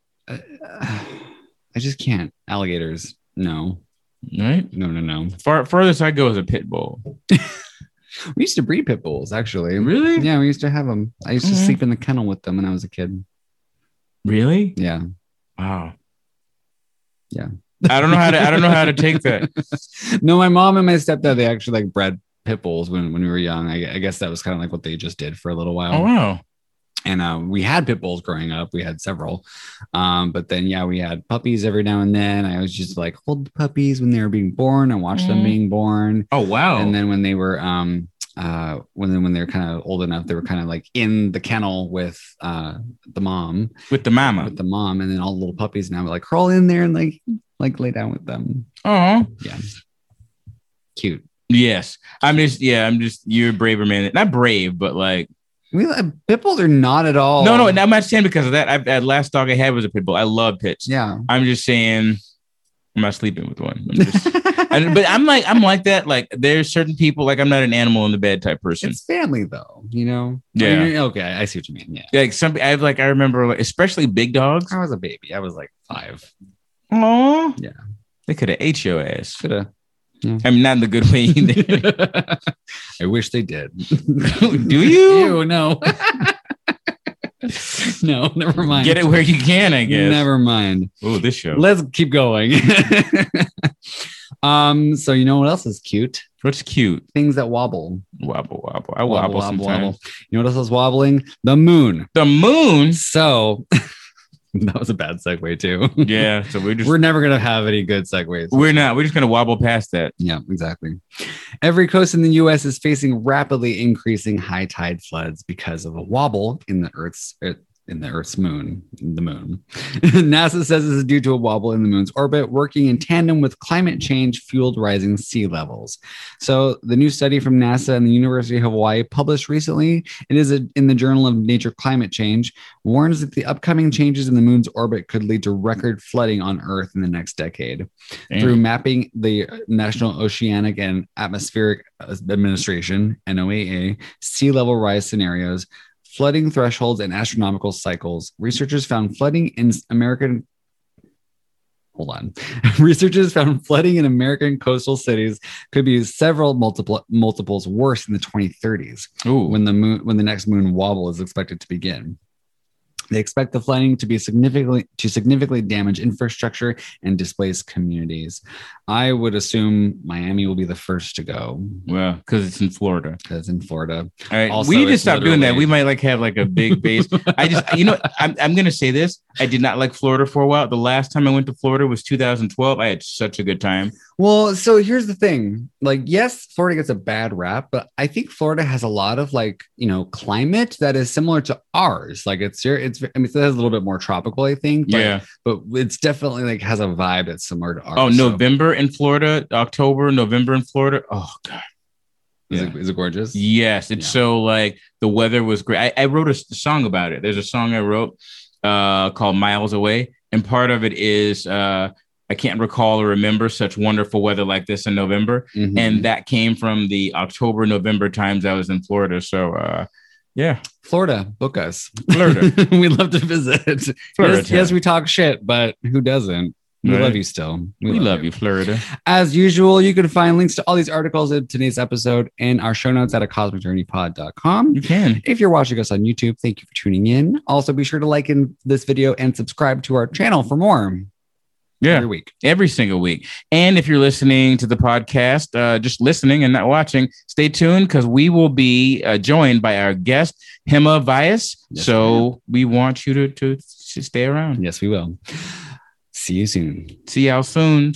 just can't. Alligators, no. Right? No. Furthest I go is a pit bull. We used to breed pit bulls, actually. Really? Yeah, we used to have them. I used to sleep in the kennel with them when I was a kid. Really? Yeah. Wow. Yeah. I don't know how to take that. No, my mom and my stepdad, they actually like bred pit bulls when we were young. I guess that was kind of like what they just did for a little while. Oh, wow. And we had pit bulls growing up. We had several. But then, we had puppies every now and then. I was just like hold the puppies when they were being born and watch them being born. Oh, wow. And then when they were when they were kind of old enough, they were kind of like in the kennel with the mom. With the mama. With the mom. And then all the little puppies now like crawl in there and like lay down with them. Oh. Yeah. Cute. Yes. I'm just you're a braver man. Not brave, but like pit bulls are not at all. No, I'm not saying because of that. That last dog I had was a pit bull. I love pits. Yeah. I'm just saying I'm not sleeping with one. But I'm like that. Like there's certain people, like I'm not an animal in the bed type person. It's family though, Yeah. I mean, okay. I see what you mean. Yeah. Like I remember, like, especially big dogs. I was a baby. I was like 5. Oh. Yeah. They could have ate your ass. Could have. Yeah. I mean, not in the good way either. I wish they did. Do you? Ew, no. No, never mind. Get it where you can, I guess. Never mind. Oh, this show. Let's keep going. So you know what else is cute? What's cute? Things that wobble. Wobble. I wobble sometimes. You know what else is wobbling? The moon. The moon? So that was a bad segue too. Yeah. So we're never gonna have any good segues. We're not. We're just gonna wobble past that. Yeah, exactly. Every coast in the U.S. is facing rapidly increasing high tide floods because of a wobble in the Earth's moon. NASA says this is due to a wobble in the moon's orbit, working in tandem with climate change fueled rising sea levels. So the new study from NASA and the University of Hawaii published recently, it is in the Journal of Nature Climate Change, warns that the upcoming changes in the moon's orbit could lead to record flooding on Earth in the next decade. Damn. Through mapping the National Oceanic and Atmospheric Administration, NOAA, sea level rise scenarios, flooding thresholds, and astronomical cycles, researchers found flooding in American coastal cities could be several multiples worse in the 2030s. Ooh. When the next moon wobble is expected to begin. They expect the flooding to significantly damage infrastructure and displace communities. I would assume Miami will be the first to go. Well, because it's in Florida. All right, also, we need to stop doing that. We might have a big base. I'm going to say this. I did not like Florida for a while. The last time I went to Florida was 2012. I had such a good time. Well, so here's the thing. Like, yes, Florida gets a bad rap, but I think Florida has a lot of like, climate that is similar to ours. Like it has a little bit more tropical, I think. But it's definitely like has a vibe that's similar to ours. Oh, November in Florida, November in Florida. Oh God. Is it gorgeous? Yes. It's so like the weather was great. I wrote a song about it. There's a song I wrote called Miles Away. And part of it is I can't recall or remember such wonderful weather like this in November. Mm-hmm. And that came from the October, November times I was in Florida. So Florida, book us. Florida. We'd love to visit. Yes, we talk shit, but who doesn't? We love you still. We love you, Florida. As usual, you can find links to all these articles in today's episode in our show notes at acosmicjourneypod.com. You can. If you're watching us on YouTube, thank you for tuning in. Also, be sure to like this video and subscribe to our channel for more. Every single week. And if you're listening to the podcast, just listening and not watching, stay tuned because we will be joined by our guest, Hema Vyas. So we want you to stay around. Yes, we will. See you soon. See y'all soon.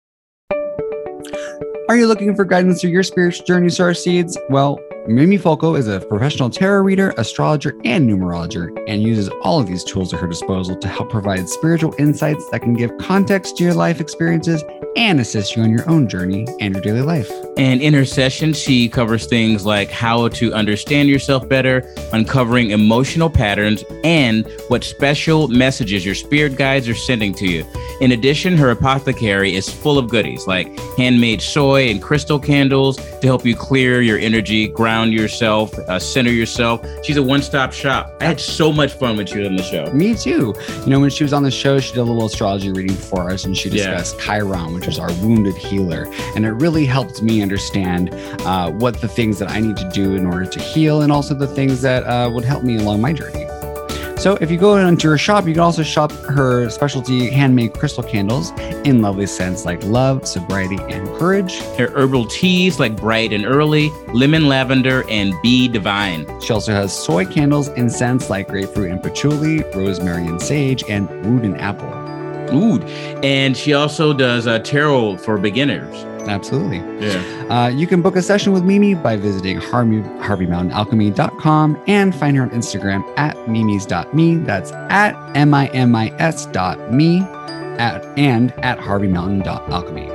Are you looking for guidance through your spiritual journey, Star Seeds? Well, Mimi Folco is a professional tarot reader, astrologer, and numerologer, and uses all of these tools at her disposal to help provide spiritual insights that can give context to your life experiences and assist you on your own journey and your daily life. And in her session, she covers things like how to understand yourself better, uncovering emotional patterns, and what special messages your spirit guides are sending to you. In addition, her apothecary is full of goodies like handmade soy and crystal candles to help you clear your energy, ground yourself, center yourself. She's a one-stop shop. I had so much fun when she was on the show. Me too. When she was on the show, she did a little astrology reading for us, and she discussed Chiron, which is our wounded healer. And it really helped me understand what the things that I need to do in order to heal, and also the things that would help me along my journey. So if you go into her shop, you can also shop her specialty handmade crystal candles in lovely scents like love, sobriety, and courage. Her herbal teas like bright and early, lemon lavender, and bee divine. She also has soy candles in scents like grapefruit and patchouli, rosemary and sage, and wood and apple. Ooh, and she also does tarot for beginners. Absolutely. Yeah. You can book a session with Mimi by visiting HarveyMountainAlchemy.com and find her on Instagram at mimis.me. That's at mimis.me and at HarveyMountain.alchemy.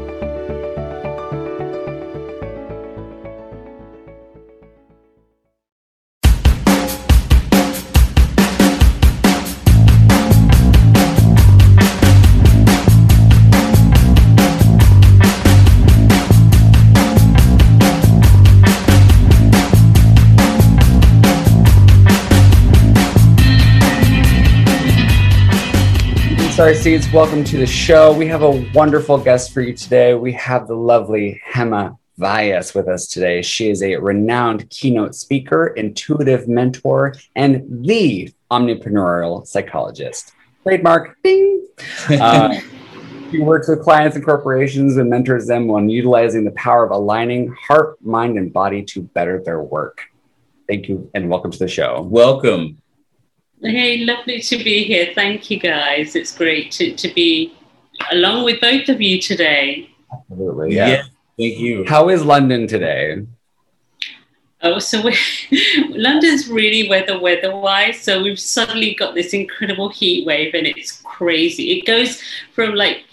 Star Seeds, welcome to the show. We have a wonderful guest for you today. We have the lovely Hema Vyas with us today. She is a renowned keynote speaker, intuitive mentor, and the omnipreneurial psychologist. Trademark, ding! She works with clients and corporations and mentors them on utilizing the power of aligning heart, mind, and body to better their work. Thank you and welcome to the show. Welcome. Hey, lovely to be here. Thank you, guys. It's great to be along with both of you today. Absolutely. Yeah. Thank you. How is London today? Oh, so London's really weather-wise. So we've suddenly got this incredible heat wave, and it's crazy. It goes from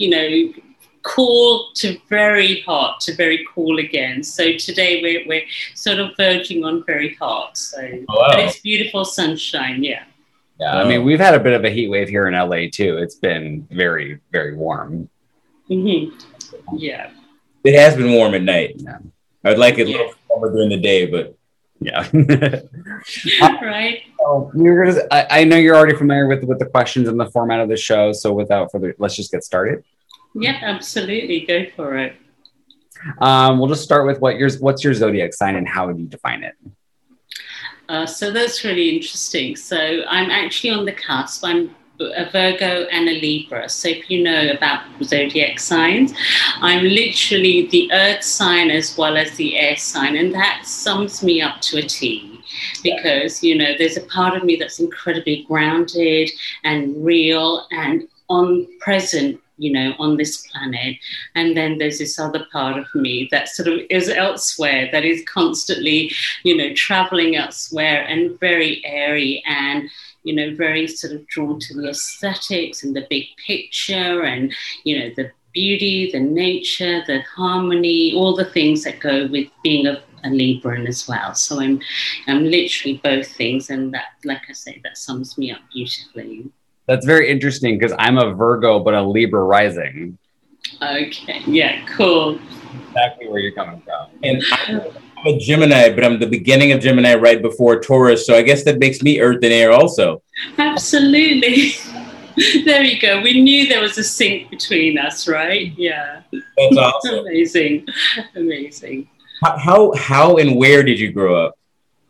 cool to very hot to very cool again. So today we're sort of verging on very hot. So But it's beautiful sunshine. Yeah. Yeah, I mean, we've had a bit of a heat wave here in LA too. It's been very, very warm. Mm-hmm. Yeah. It has been warm at night. Yeah. I'd like it a little warmer during the day, but yeah. Right. So I know you're already familiar with the questions and the format of the show. So without further, let's just get started. Yeah, absolutely. Go for it. We'll just start with what's your zodiac sign and how would you define it? So that's really interesting. So I'm actually on the cusp. I'm a Virgo and a Libra. So if you know about zodiac signs, I'm literally the earth sign as well as the air sign. And that sums me up to a T. because, you know, there's a part of me that's incredibly grounded and real and on present, you know, on this planet. And then there's this other part of me that sort of is elsewhere, that is constantly, you know, traveling elsewhere and very airy and, you know, very sort of drawn to the aesthetics and the big picture and, you know, the beauty, the nature, the harmony, all the things that go with being a Libran as well. So I'm literally both things. And that, like I say, that sums me up beautifully. That's very interesting because I'm a Virgo, but a Libra rising. Okay. Yeah, cool. Exactly where you're coming from. And I'm a Gemini, but I'm the beginning of Gemini right before Taurus. So I guess that makes me earth and air also. Absolutely. There you go. We knew there was a sync between us, right? Yeah. That's awesome. Amazing. Amazing. How and where did you grow up?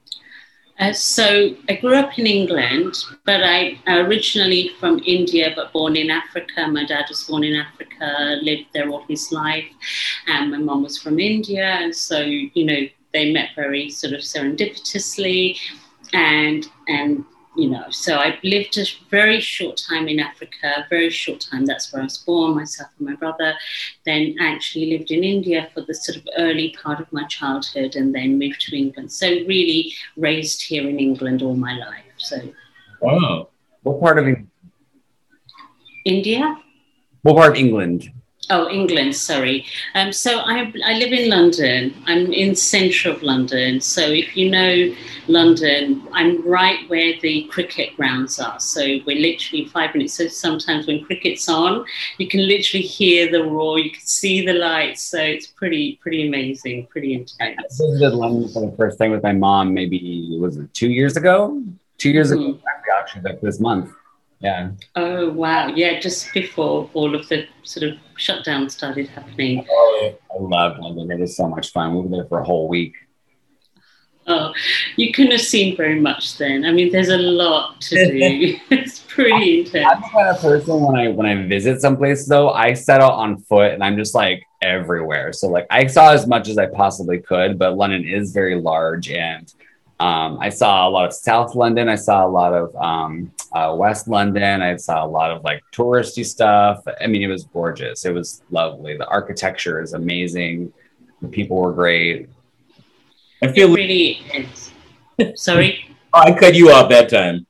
So I grew up in England, but I originally from India, but born in Africa. My dad was born in Africa, lived there all his life. And my mom was from India. And so, you know, they met very sort of serendipitously. And you know, so I lived a very short time in Africa, very short time. That's where I was born, myself and my brother. Then actually lived in India for the sort of early part of my childhood and then moved to England. So really raised here in England all my life. So. Wow. What part of England? India? What part of England? Oh, England, sorry. So I live in London. I'm in centre of London. So if you know London, I'm right where the cricket grounds are. So we're literally 5 minutes. So sometimes when cricket's on, you can literally hear the roar. You can see the lights. So it's pretty amazing, pretty intense. I visited London for the first time with my mom, maybe, was it 2 years ago? 2 years ago, actually, like this month. Yeah. Oh, wow. Yeah, just before all of the sort of shutdown started happening. Oh, yeah. I loved London. It was so much fun. We were there for a whole week. Oh, you couldn't have seen very much then. I mean, there's a lot to do. It's pretty intense. I'm the kind of person when I visit someplace, though, I set out on foot and I'm just like everywhere. So like I saw as much as I possibly could, but London is very large and I saw a lot of South London. I saw a lot of West London. I saw a lot of like touristy stuff. I mean, it was gorgeous. It was lovely. The architecture is amazing. The people were great. I feel it really is. Sorry? I cut you off that time.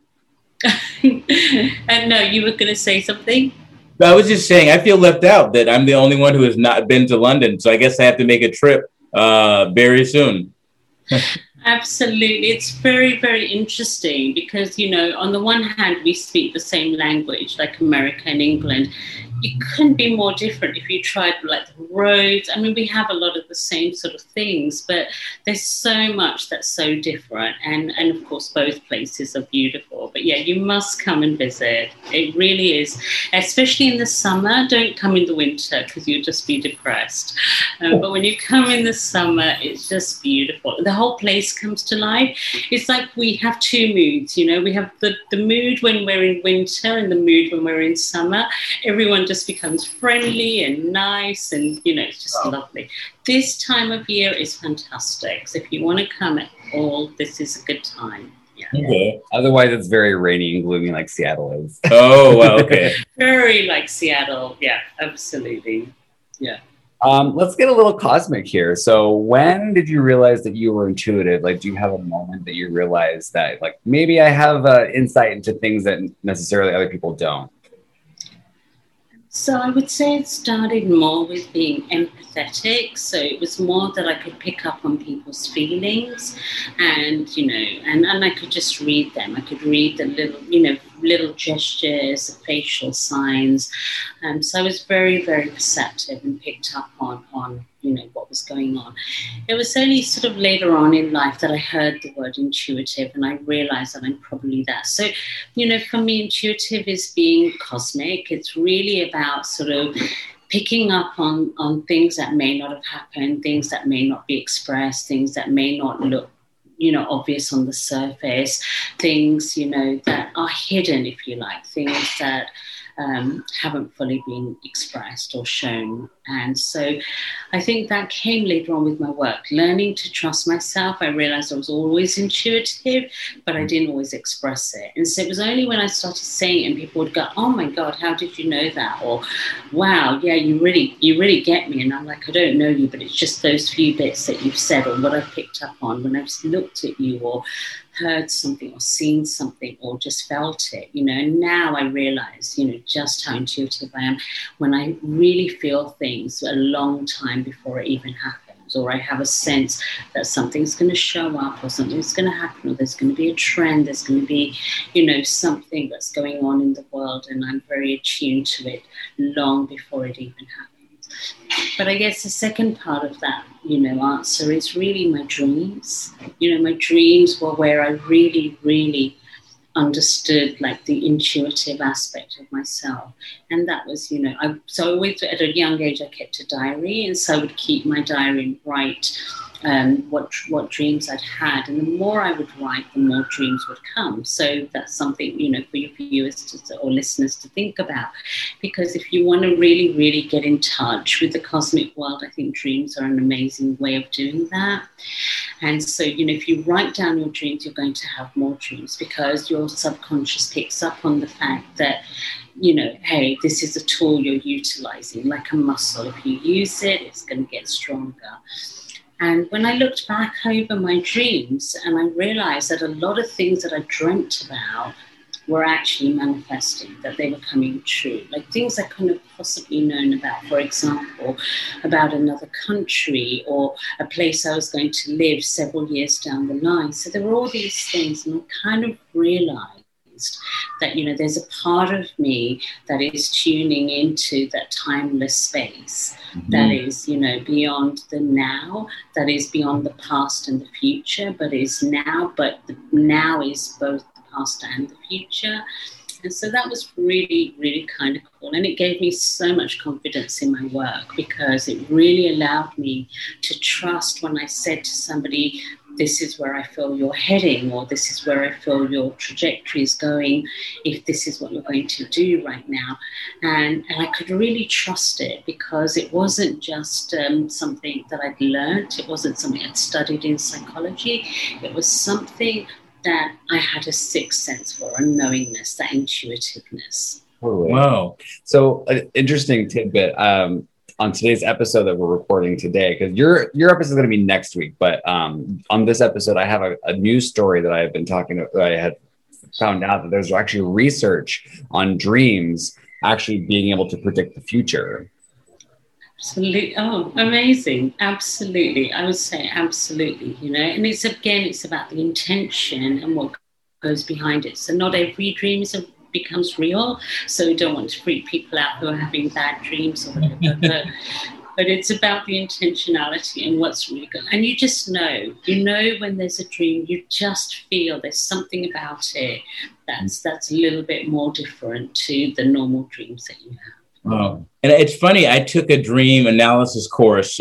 No, you were going to say something? I was just saying, I feel left out that I'm the only one who has not been to London. So I guess I have to make a trip very soon. Absolutely. It's very, very interesting because, you know, on the one hand, we speak the same language like America and England. It couldn't be more different if you tried like the roads. I mean, we have a lot of the same sort of things, but there's so much that's so different. And of course, both places are beautiful. But yeah, you must come and visit. It really is, especially in the summer. Don't come in the winter because you'll just be depressed. But when you come in the summer, it's just beautiful. The whole place comes to life. It's like we have two moods, you know. We have the mood when we're in winter and the mood when we're in summer. Everyone just becomes friendly and nice and, you know, it's just lovely. This time of year is fantastic. So if you want to come at all, this is a good time. Yeah. Okay. Otherwise, it's very rainy and gloomy like Seattle is. Oh, well, okay. Very like Seattle. Yeah, absolutely. Yeah. Let's get a little cosmic here. So when did you realize that you were intuitive? Like, do you have a moment that you realized that, like, maybe I have insight into things that necessarily other people don't? So I would say it started more with being empathetic. So it was more that I could pick up on people's feelings and, you know, and I could just read them. I could read the little, you know, little gestures, the facial signs. So I was very, very perceptive and picked up on, you know, what was going on. It was only sort of later on in life that I heard the word intuitive and I realized that I'm probably that. So, you know, for me, intuitive is being cosmic. It's really about sort of picking up on things that may not have happened, things that may not be expressed, things that may not look, you know, obvious on the surface, things, you know, that are hidden, if you like, things that haven't fully been expressed or shown And so I think that came later on with my work, learning to trust myself. I realized I was always intuitive, but I didn't always express it. And so it was only when I started saying it and people would go, oh my God, how did you know that? Or, wow, yeah, you really get me. And I'm like, I don't know you, but it's just those few bits that you've said or what I picked up on when I've looked at you or heard something or seen something or just felt it, and now I realize, just how intuitive I am when I really feel things a long time before it even happens, or I have a sense that something's going to show up or something's going to happen, or there's going to be a trend, there's going to be, something that's going on in the world, and I'm very attuned to it long before it even happens. But I guess the second part of that, answer is really my dreams. My dreams were where I really, really understood like the intuitive aspect of myself. And that was, so always at a young age, I kept a diary. And so I would keep my diary and write what dreams I'd had. And the more I would write, the more dreams would come. So that's something, for your viewers or listeners to think about. Because if you want to really, really get in touch with the cosmic world, I think dreams are an amazing way of doing that. And so, if you write down your dreams, you're going to have more dreams because your subconscious picks up on the fact that, hey, this is a tool you're utilizing like a muscle. If you use it, it's going to get stronger. And when I looked back over my dreams and I realized that a lot of things that I dreamt about were actually manifesting, that they were coming true. Like things I couldn't have possibly known about, for example, about another country or a place I was going to live several years down the line. So there were all these things, and I kind of realized that, there's a part of me that is tuning into that timeless space, that is, beyond the now, that is beyond the past and the future, but is now, but the now is both the past and the future. And so that was really, really kind of cool. And it gave me so much confidence in my work because it really allowed me to trust when I said to somebody, this is where I feel you're heading, or this is where I feel your trajectory is going, if this is what you're going to do right now. And I could really trust it because it wasn't just something that I'd learned. It wasn't something I'd studied in psychology. It was something that I had a sixth sense for, a knowingness, that intuitiveness. Totally. Wow. So an interesting tidbit. On today's episode that we're recording today, because your episode is going to be next week, but on this episode, I have a news story that I've been I had found out that there's actually research on dreams actually being able to predict the future. Absolutely. Oh, amazing. Absolutely. I would say absolutely, and it's about the intention and what goes behind it. So not every dream becomes real, so we don't want to freak people out who are having bad dreams or whatever, but it's about the intentionality and what's really good. And you just know when there's a dream, you just feel there's something about it that's a little bit more different to the normal dreams that you have. Wow. And it's funny, I took a dream analysis course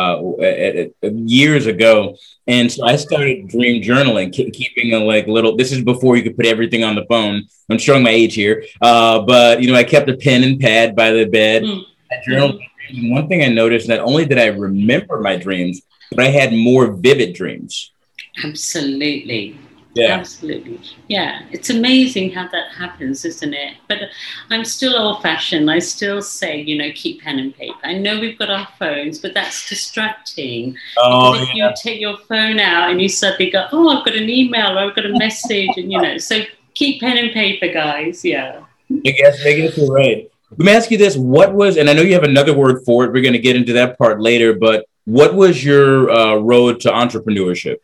years ago. And so I started dream journaling, keeping a little, this is before you could put everything on the phone. I'm showing my age here. But, I kept a pen and pad by the bed. I journaled. And one thing I noticed, not only did I remember my dreams, but I had more vivid dreams. Absolutely. Yeah. Absolutely. Yeah. It's amazing how that happens, isn't it? But I'm still old fashioned. I still say, keep pen and paper. I know we've got our phones, but that's distracting. Because if you take your phone out and you suddenly go, oh, I've got an email or I've got a message, and so keep pen and paper, guys. Yeah. I guess you're right. Let me ask you this. What was, and I know you have another word for it. We're going to get into that part later, but what was your road to entrepreneurship?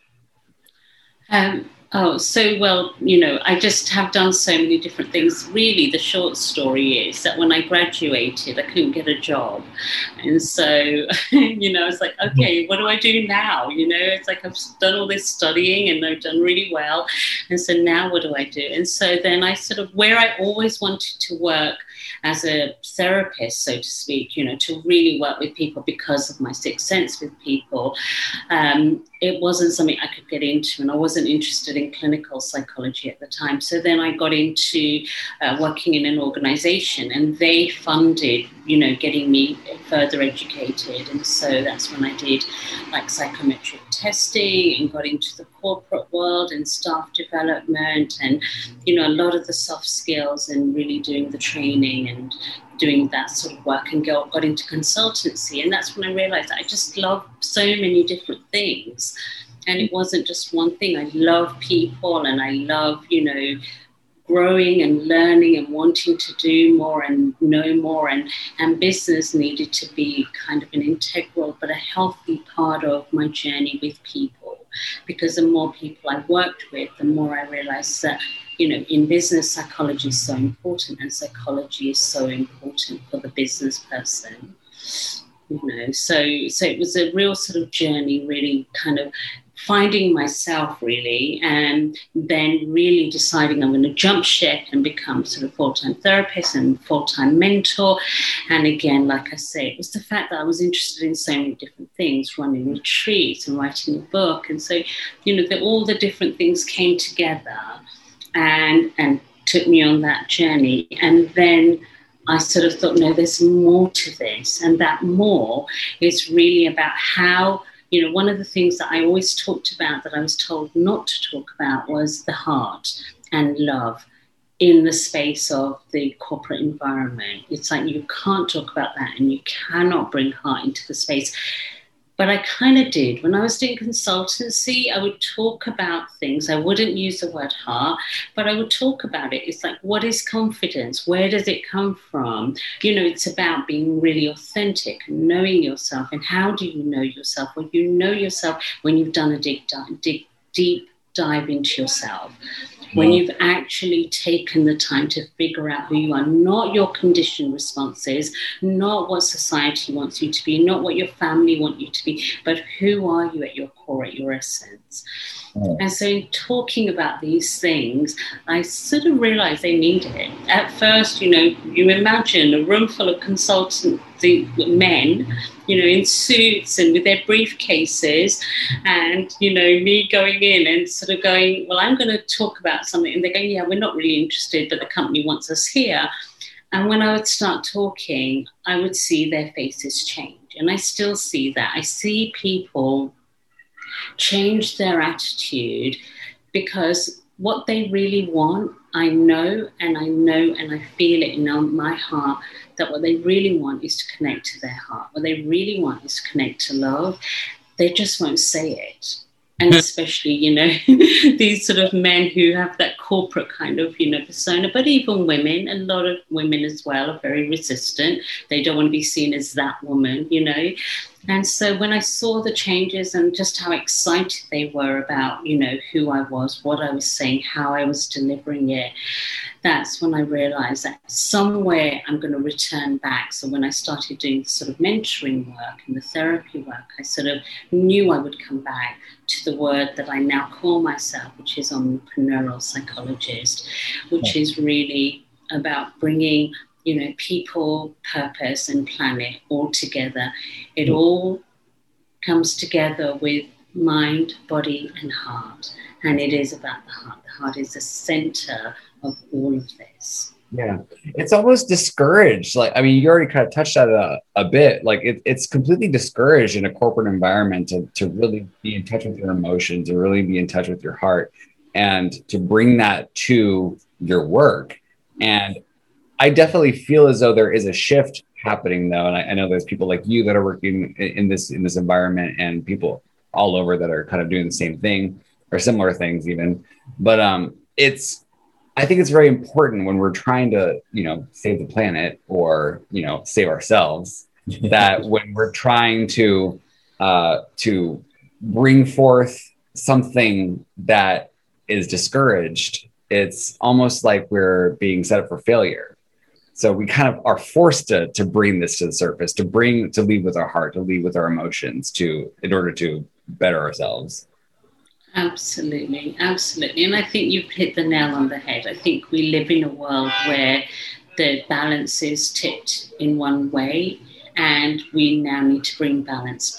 I just have done so many different things. Really, the short story is that when I graduated, I couldn't get a job. And so, it's like, okay, what do I do now? It's like I've done all this studying and I've done really well. And so now what do I do? And so then I where I always wanted to work as a therapist, so to speak, to really work with people because of my sixth sense with people, it wasn't something I could get into, and I wasn't interested in clinical psychology at the time. So then I got into working in an organization, and they funded getting me further educated. And so that's when I did like psychometric testing and got into the corporate world and staff development and, a lot of the soft skills and really doing the training and doing that sort of work, and got into consultancy. And that's when I realized that I just love so many different things. And it wasn't just one thing. I love people, and I love, growing and learning and wanting to do more and know more. And business needed to be kind of an integral but a healthy part of my journey with people. Because the more people I worked with, the more I realized that, in business, psychology is so important, and psychology is so important for the business person. So it was a real sort of journey, really kind of finding myself really, and then really deciding I'm going to jump ship and become sort of full-time therapist and full-time mentor. And again, like I say, it was the fact that I was interested in so many different things, running retreats and writing a book. And so, all the different things came together and took me on that journey. And then I sort of thought, no, there's more to this. And that more is really about how, one of the things that I always talked about that I was told not to talk about was the heart and love in the space of the corporate environment. It's like you can't talk about that, and you cannot bring heart into the space. But I kind of did. When I was doing consultancy, I would talk about things. I wouldn't use the word heart, but I would talk about it. It's like, what is confidence? Where does it come from? It's about being really authentic and knowing yourself. And how do you know yourself? Well, you know yourself when you've done a deep dive into yourself. When you've actually taken the time to figure out who you are, not your conditioned responses, not what society wants you to be, not what your family want you to be, but who are you at your core, at your essence. And so in talking about these things, I sort of realized they need it. At first, you imagine a room full of consultancy men, in suits and with their briefcases, and, me going in and sort of going, well, I'm going to talk about something. And they're going, yeah, we're not really interested, but the company wants us here. And when I would start talking, I would see their faces change. And I still see that. I see people change their attitude, because what they really want, I know and I feel it in my heart, that what they really want is to connect to their heart. What they really want is to connect to love. They just won't say it. And especially, these sort of men who have that corporate kind of, persona, but even women, a lot of women as well are very resistant. They don't want to be seen as that woman, And so when I saw the changes and just how excited they were about, who I was, what I was saying, how I was delivering it, that's when I realized that somewhere I'm going to return back. So when I started doing sort of mentoring work and the therapy work, I sort of knew I would come back to the word that I now call myself, which is entrepreneurial psychologist, which is really about bringing people, purpose, and planet all together. It all comes together with mind, body, and heart. And it is about the heart. The heart is the center of all of this. Yeah. It's almost discouraged. You already kind of touched on it a bit. It's completely discouraged in a corporate environment to really be in touch with your emotions, and really be in touch with your heart, and to bring that to your work. And I definitely feel as though there is a shift happening, though. And I know there's people like you that are working in this environment, and people all over that are kind of doing the same thing or similar things even. But I think it's very important when we're trying to, save the planet or, save ourselves, that when we're trying to bring forth something that is discouraged, it's almost like we're being set up for failure. So we kind of are forced to bring this to the surface, to lead with our heart, to lead with our emotions, in order to better ourselves. Absolutely. And I think you've hit the nail on the head. I think we live in a world where the balance is tipped in one way, and we now need to bring balance back.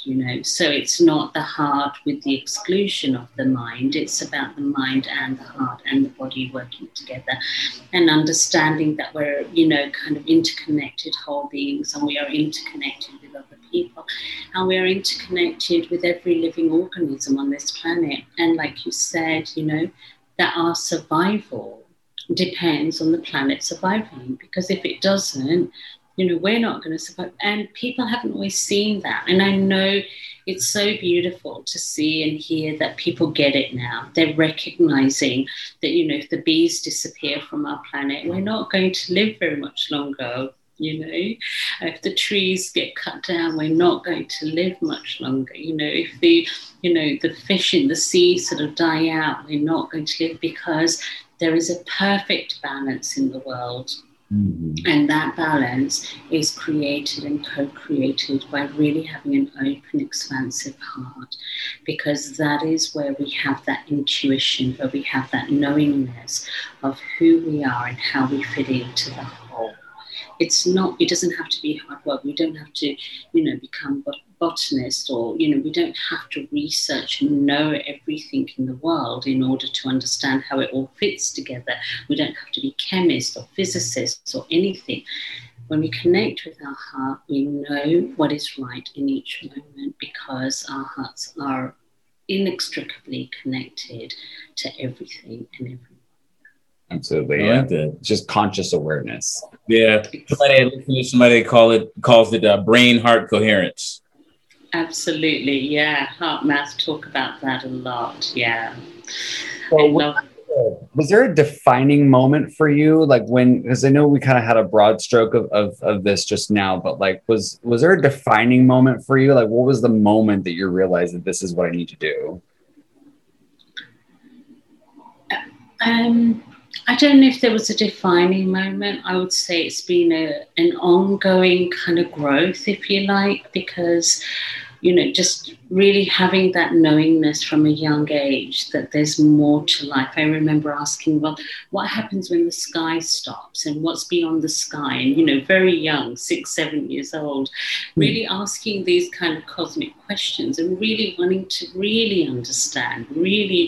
So it's not the heart with the exclusion of the mind. It's about the mind and the heart and the body working together, and understanding that we're, kind of interconnected whole beings, and we are interconnected with other people, and we are interconnected with every living organism on this planet. And like you said, that our survival depends on the planet surviving, because if it doesn't, we're not going to survive. And people haven't always seen that. And I know it's so beautiful to see and hear that people get it now. They're recognizing that, if the bees disappear from our planet, we're not going to live very much longer. If the trees get cut down, we're not going to live much longer. If the fish in the sea sort of die out, we're not going to live, because there is a perfect balance in the world. Mm-hmm. And that balance is created and co-created by really having an open, expansive heart, because that is where we have that intuition, where we have that knowingness of who we are and how we fit into the whole. It doesn't have to be hard work. We don't have to, become botanists, or, we don't have to research and know everything in the world in order to understand how it all fits together. We don't have to be chemists or physicists or anything. When we connect with our heart, we know what is right in each moment, because our hearts are inextricably connected to everything and everyone. Absolutely. I like that. Just conscious awareness. Yeah. Somebody calls it brain-heart coherence. Absolutely. Yeah. HeartMath talk about that a lot. Yeah. Was there a defining moment for you? Like because I know we kind of had a broad stroke of this just now, but like, was there a defining moment for you? Like, what was the moment that you realized that this is what I need to do? I don't know if there was a defining moment. I would say it's been an ongoing kind of growth, if you like, because, just really having that knowingness from a young age that there's more to life. I remember asking, well, what happens when the sky stops, and what's beyond the sky? And, very young, 6, 7 years old, really asking these kind of cosmic questions and really wanting to really understand, really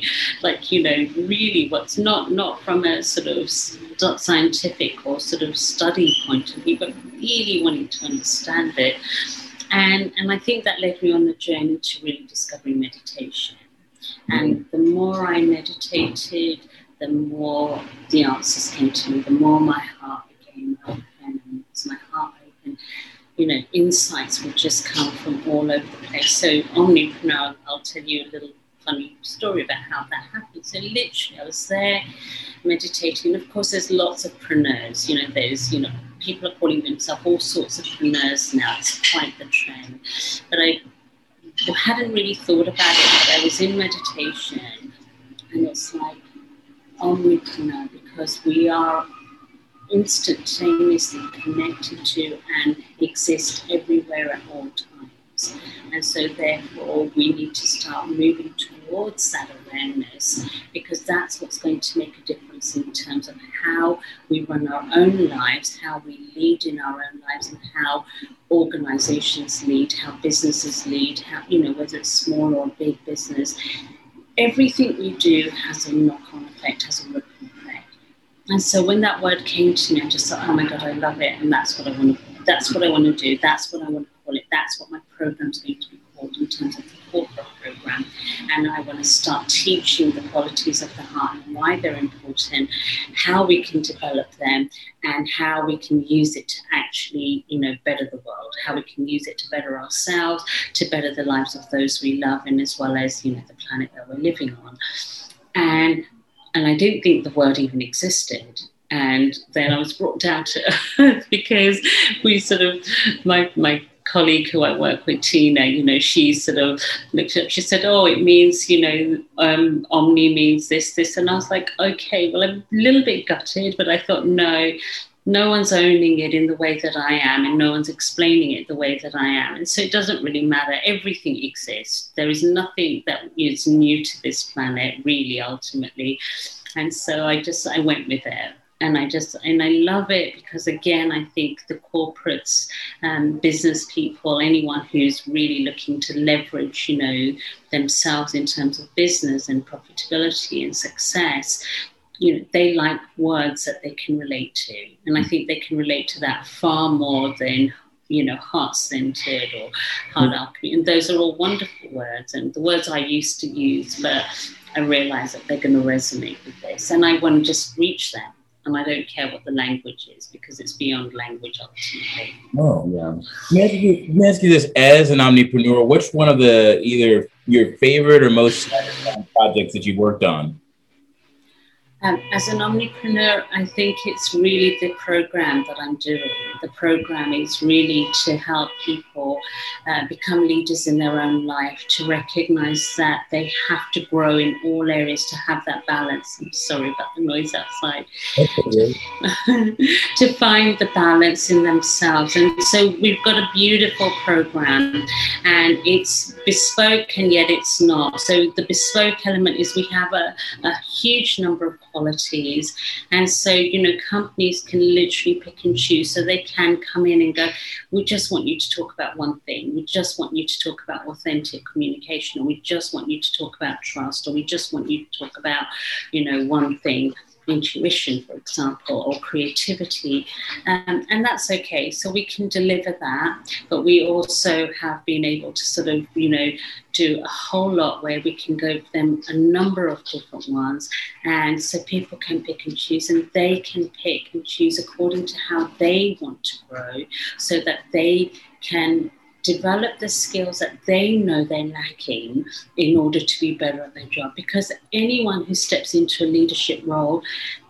really what's not from a sort of scientific or sort of study point of view, but really wanting to understand it. And I think that led me on the journey to really discovering meditation. And the more I meditated, the more the answers came to me, the more my heart became open. And as my heart opened, insights would just come from all over the place. So Omnipreneur, I'll tell you a little funny story about how that happened. So literally I was there meditating. Of course, there's lots of preneurs. There's, people are calling themselves all sorts of preneurs now. It's quite the trend. But I hadn't really thought about it. But I was in meditation, and it's like omnipreneur, because we are instantaneously connected to and exist everywhere at all times. And so therefore we need to start moving towards that awareness, because that's what's going to make a difference in terms of how we run our own lives, how we lead in our own lives, and how organizations lead, how businesses lead, how, whether it's small or big business. Everything we do has a knock-on effect, has a ripple effect. And so when that word came to me, I just thought, oh my God, I love it. And that's what I want to do. That's what I want to call it. That's what my program's going to be called in terms of the corporate program. And I want to start teaching the qualities of the heart and why they're important, how we can develop them, and how we can use it to actually, better the world, how we can use it to better ourselves, to better the lives of those we love, and as well as, the planet that we're living on. And I didn't think the word even existed. And then I was brought down to earth, because we sort of, my colleague who I work with, Tina, she sort of looked up, she said, oh, it means, omni means this. And I was like, okay, well, I'm a little bit gutted, but I thought, no one's owning it in the way that I am, and no one's explaining it the way that I am. And so it doesn't really matter. Everything exists. There is nothing that is new to this planet, really, ultimately. And so I went with it. And I love it because, again, I think the corporates, business people, anyone who's really looking to leverage, themselves in terms of business and profitability and success, they like words that they can relate to. And I think they can relate to that far more than, heart-centered or hard alchemy. And those are all wonderful words, and the words I used to use, but I realize that they're going to resonate with this. And I want to just reach them. And I don't care what the language is, because it's beyond language ultimately. Oh, yeah. Let me ask you this, as an omnipreneur, which one of the either your favorite or most satisfying projects that you've worked on? As an omnipreneur, I think it's really the program that I'm doing. The program is really to help people become leaders in their own life, to recognize that they have to grow in all areas to have that balance. I'm sorry about the noise outside. To find the balance in themselves. And so we've got a beautiful program, and it's bespoke and yet it's not. So the bespoke element is we have a huge number of qualities, and so companies can literally pick and choose. So they can come in and go, we just want you to talk about one thing, we just want you to talk about authentic communication, or we just want you to talk about trust, or we just want you to talk about one thing, intuition, for example, or creativity, and that's okay. So we can deliver that, but we also have been able to sort of do a whole lot where we can go for them a number of different ones, and so people can pick and choose, and they can pick and choose according to how they want to grow, so that they can develop the skills that they know they're lacking in order to be better at their job. Because anyone who steps into a leadership role,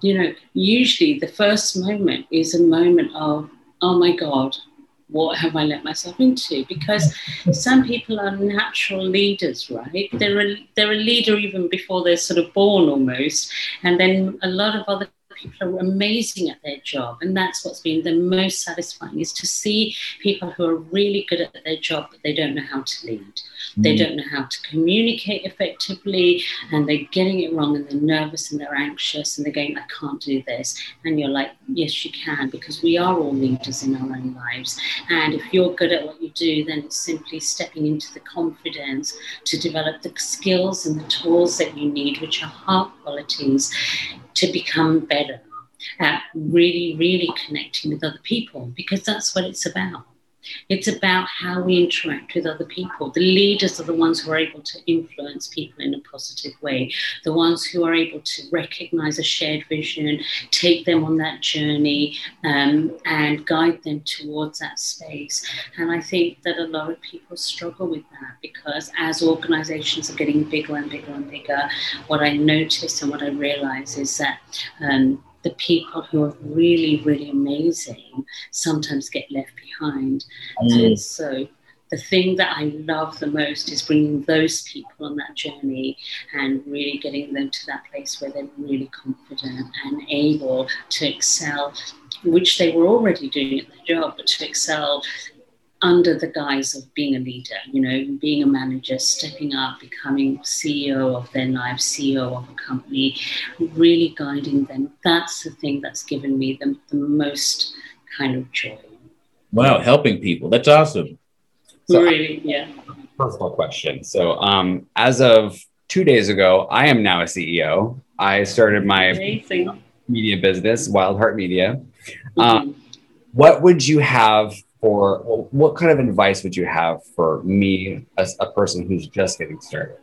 usually the first moment is a moment of, oh my God, what have I let myself into? Because some people are natural leaders, right? They're a leader even before they're sort of born almost. And then a lot of other people are amazing at their job, and that's what's been the most satisfying, is to see people who are really good at their job, but they don't know how to lead. They don't know how to communicate effectively, and they're getting it wrong, and they're nervous and they're anxious, and they're going, I can't do this. And you're like, yes, you can, because we are all leaders in our own lives. And if you're good at what you do, then it's simply stepping into the confidence to develop the skills and the tools that you need, which are heart qualities, to become better at really, really connecting with other people, because that's what it's about. It's about how we interact with other people. The leaders are the ones who are able to influence people in a positive way, the ones who are able to recognize a shared vision, take them on that journey, and guide them towards that space. And I think that a lot of people struggle with that, because as organizations are getting bigger and bigger and bigger, what I notice and what I realize is that the people who are really, really amazing sometimes get left behind. And so the thing that I love the most is bringing those people on that journey and really getting them to that place where they're really confident and able to excel, which they were already doing at their job, but to excel under the guise of being a leader, being a manager, stepping up, becoming CEO of their lives, CEO of a company, really guiding them. That's the thing that's given me the most kind of joy. Wow, helping people. That's awesome. So, really, yeah. Personal question. So as of 2 days ago, I am now a CEO. I started my media business, Wild Heart Media. What would you have what kind of advice would you have for me as a person who's just getting started?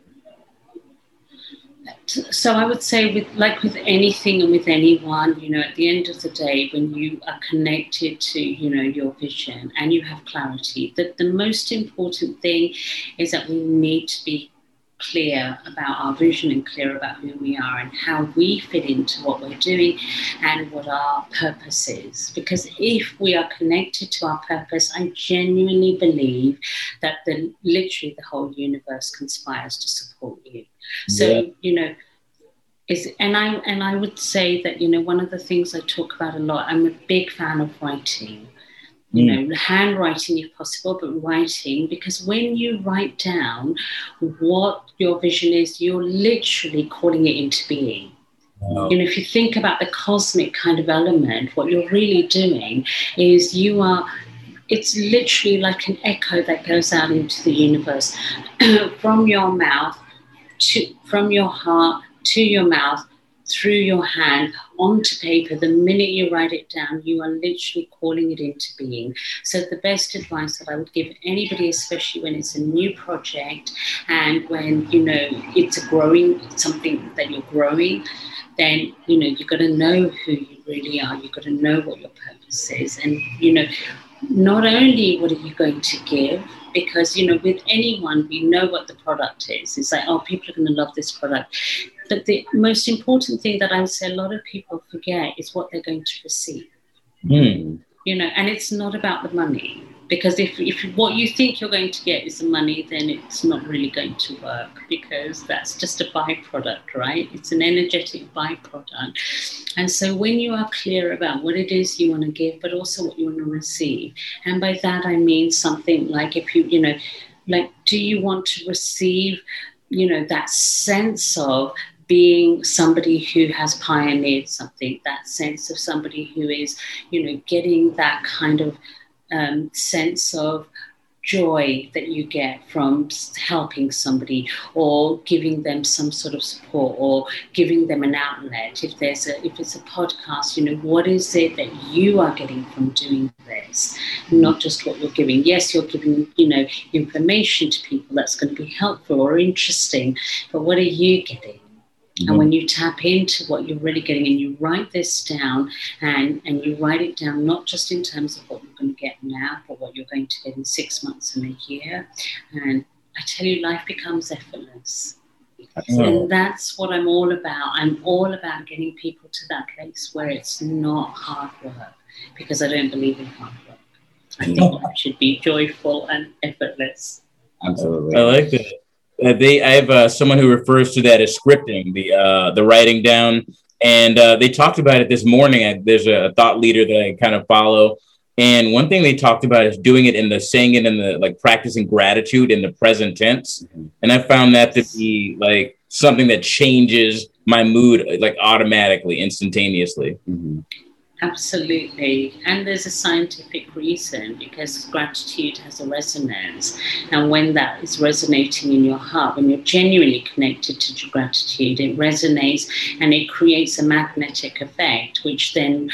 So I would say with anything and with anyone, at the end of the day, when you are connected to, your vision and you have clarity, that the most important thing is that we need to be clear about our vision and clear about who we are and how we fit into what we're doing and what our purpose is. Because if we are connected to our purpose, I genuinely believe that literally the whole universe conspires to support you. So, and I would say that, one of the things I talk about a lot, I'm a big fan of writing. Handwriting if possible, but writing, because when you write down what your vision is, you're literally calling it into being. You know, if you think about the cosmic kind of element, what you're really doing is it's literally like an echo that goes out into the universe from your mouth from your heart to your mouth, through your hand, onto paper. The minute you write it down, you are literally calling it into being. So the best advice that I would give anybody, especially when it's a new project and when, you know, it's something that you're growing, then, you know, you've got to know who you really are. You've got to know what your purpose is. And, you know, not only what are you going to give, because, you know, with anyone, we know what the product is. It's like, oh, people are going to love this product. But the most important thing that I would say a lot of people forget is what they're going to receive. You know, and it's not about the money. Because if what you think you're going to get is the money, then it's not really going to work, because that's just a byproduct, right? It's an energetic byproduct. And so when you are clear about what it is you want to give, but also what you want to receive, and by that I mean something like, if you know, like, do you want to receive, you know, that sense of being somebody who has pioneered something, that sense of somebody who is, you know, getting that kind of sense of joy that you get from helping somebody, or giving them some sort of support, or giving them an outlet. If it's a podcast, you know, what is it that you are getting from doing this? Not just what you're giving. Yes, you're giving, you know, information to people that's going to be helpful or interesting, but what are you getting? And when you tap into what you're really getting, and you write this down, and you write it down not just in terms of what you're going to get now, but what you're going to get in 6 months and a year, and I tell you, life becomes effortless. And that's what I'm all about. I'm all about getting people to that place where it's not hard work, because I don't believe in hard work. I think life should be joyful and effortless. Absolutely. I like that. I have someone who refers to that as scripting, the writing down, and they talked about it this morning. There's a thought leader that I kind of follow, and one thing they talked about is doing it saying it in the, like, practicing gratitude in the present tense, and I found that to be like something that changes my mood, like, automatically, instantaneously. Absolutely. And there's a scientific reason, because gratitude has a resonance. And when that is resonating in your heart, when you're genuinely connected to gratitude, it resonates and it creates a magnetic effect, which then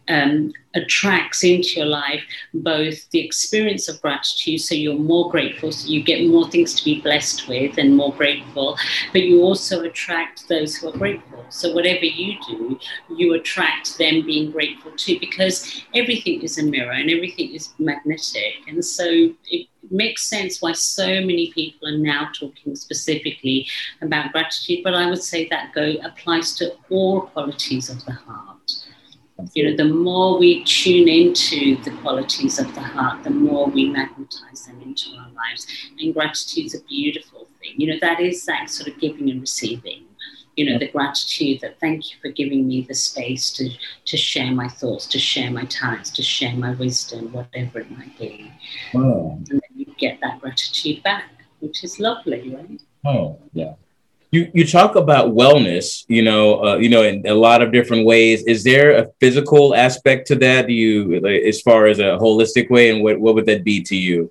attracts into your life both the experience of gratitude, so you're more grateful, so you get more things to be blessed with and more grateful, but you also attract those who are grateful. So whatever you do, you attract them being grateful too, because everything is a mirror and everything is magnetic. And so it makes sense why so many people are now talking specifically about gratitude, but I would say that applies to all qualities of the heart. You know, the more we tune into the qualities of the heart, the more we magnetize them into our lives. And gratitude's a beautiful thing. You know, that is that sort of giving and receiving. You know, the gratitude that, thank you for giving me the space to share my thoughts, to share my talents, to share my wisdom, whatever it might be. And then you get that gratitude back, which is lovely, right? Oh, yeah. You talk about wellness, you know, in a lot of different ways. Is there a physical aspect to that? Do you, like, as far as a holistic way, and what would that be to you?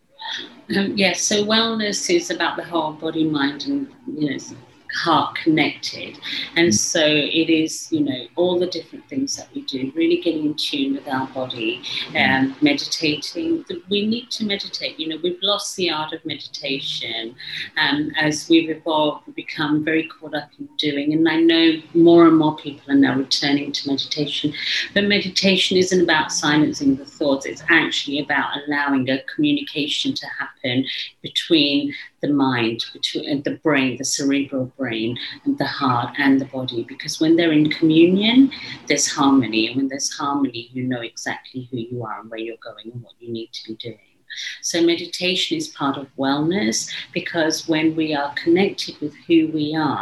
Yes, so wellness is about the whole body, mind, and, you know, heart connected. And so it is, you know, all the different things that we do, really getting in tune with our body, and meditating. We need to meditate. You know, we've lost the art of meditation. As we've evolved, we've become very caught up in doing. And I know more and more people are now returning to meditation. But meditation isn't about silencing the thoughts. It's actually about allowing a communication to happen between the mind, between the brain, the cerebral brain, and the heart and the body. Because when they're in communion, there's harmony. And when there's harmony, you know exactly who you are and where you're going and what you need to be doing. So meditation is part of wellness, because when we are connected with who we are,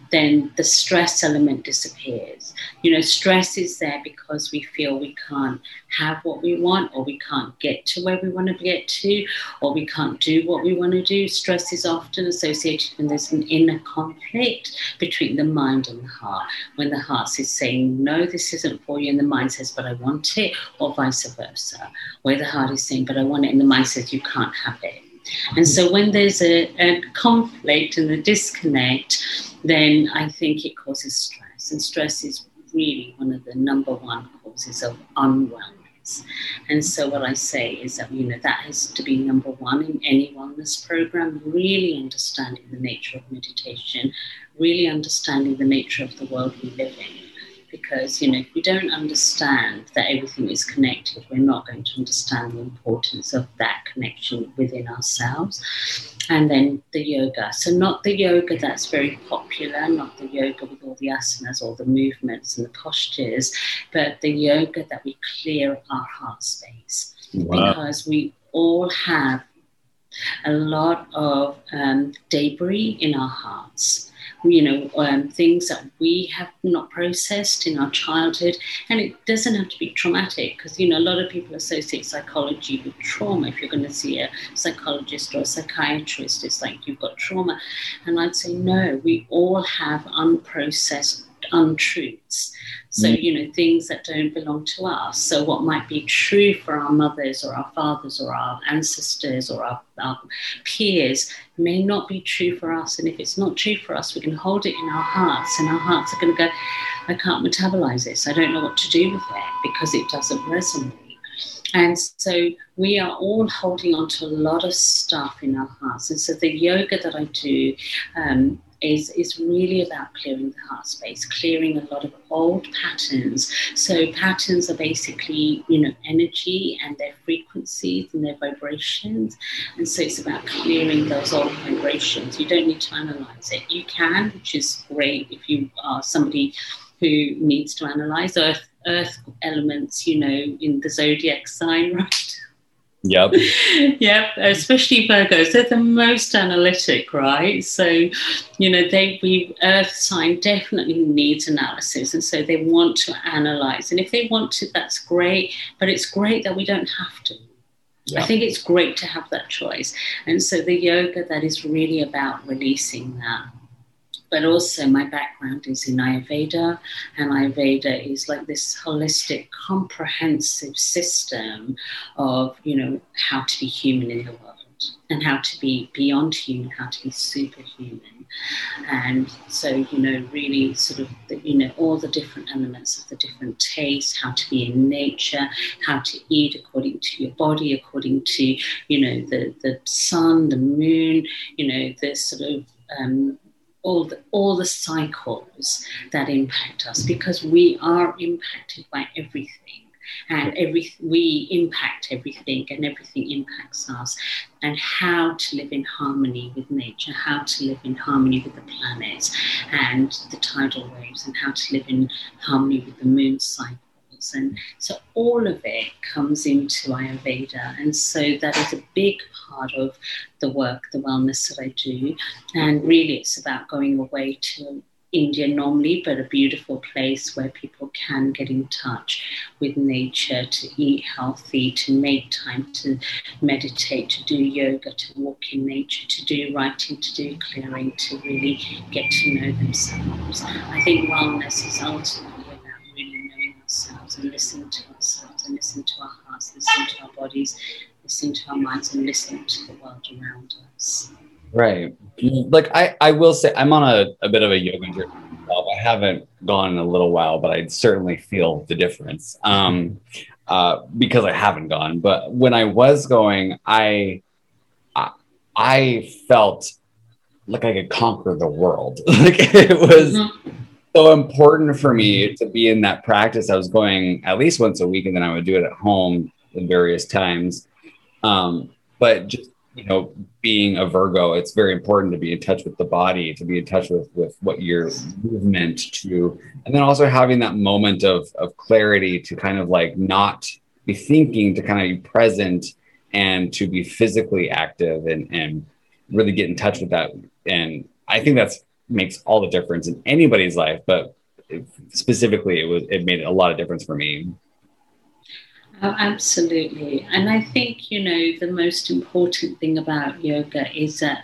then the stress element disappears. Stress is there because we feel we can't have what we want, or we can't get to where we want to get to, or we can't do what we want to do. Stress is often associated when there's an inner conflict between the mind and the heart. When the heart is saying, no, this isn't for you, and the mind says, but I want it, or vice versa. Where the heart is saying, but I want it, and the mind says, you can't have it. And so when there's a conflict and a disconnect, then I think it causes stress. And stress is really one of the number one causes of unwellness. And so what I say is that, that has to be number one in any wellness program, really understanding the nature of meditation, really understanding the nature of the world we live in. Because, if we don't understand that everything is connected, we're not going to understand the importance of that connection within ourselves. And then the yoga. So not the yoga that's very popular, not the yoga with all the asanas, all the movements and the postures, but the yoga that we clear our heart space. Wow. Because we all have a lot of debris in our hearts. Things that we have not processed in our childhood. And it doesn't have to be traumatic, because, a lot of people associate psychology with trauma. If you're going to see a psychologist or a psychiatrist, it's like you've got trauma. And I'd say, no, we all have unprocessed untruths. So, things that don't belong to us. So what might be true for our mothers or our fathers or our ancestors or our peers may not be true for us. And if it's not true for us, we can hold it in our hearts, and our hearts are going to go, I can't metabolize this. I don't know what to do with it because it doesn't resonate. And so we are all holding on to a lot of stuff in our hearts. And so the yoga that I do is really about clearing the heart space, clearing a lot of old patterns. So patterns are basically, energy and their frequencies and their vibrations. And so it's about clearing those old vibrations. You don't need to analyze it. You can, which is great if you are somebody who needs to analyze earth elements, in the zodiac sign, right? Yep. Yep. Especially Virgos. They're the most analytic, right? So, Earth sign definitely needs analysis. And so they want to analyze. And if they want to, that's great. But it's great that we don't have to. Yep. I think it's great to have that choice. And so the yoga, that is really about releasing that. But also my background is in Ayurveda, and Ayurveda is like this holistic, comprehensive system of, how to be human in the world, and how to be beyond human, how to be superhuman. And so, really sort of, all the different elements of the different tastes, how to be in nature, how to eat according to your body, according to, the sun, the moon, the sort of, all the cycles that impact us, because we are impacted by everything, and we impact everything, and everything impacts us. And how to live in harmony with nature, how to live in harmony with the planets and the tidal waves, and how to live in harmony with the moon cycle. And so all of it comes into Ayurveda. And so that is a big part of the work, the wellness that I do. And really it's about going away to India normally, but a beautiful place where people can get in touch with nature, to eat healthy, to make time to meditate, to do yoga, to walk in nature, to do writing, to do clearing, to really get to know themselves. I think wellness is ultimately about really knowing ourselves and listening to ourselves and listening to our hearts, listening to our bodies, listening to our minds, and listening to the world around us. Right. Like I will say I'm on a bit of a yoga journey myself. I haven't gone in a little while, but I certainly feel the difference because I haven't gone. But when I was going, I felt like I could conquer the world. Like it was so important for me to be in that practice. I was going at least once a week, and then I would do it at home at various times. But just, being a Virgo, it's very important to be in touch with the body, to be in touch with what you're movement to, and then also having that moment of clarity to kind of like not be thinking, to kind of be present and to be physically active and really get in touch with that. And I think that's makes all the difference in anybody's life, but specifically it made a lot of difference for me. Oh, absolutely. And I think, you know, the most important thing about yoga is that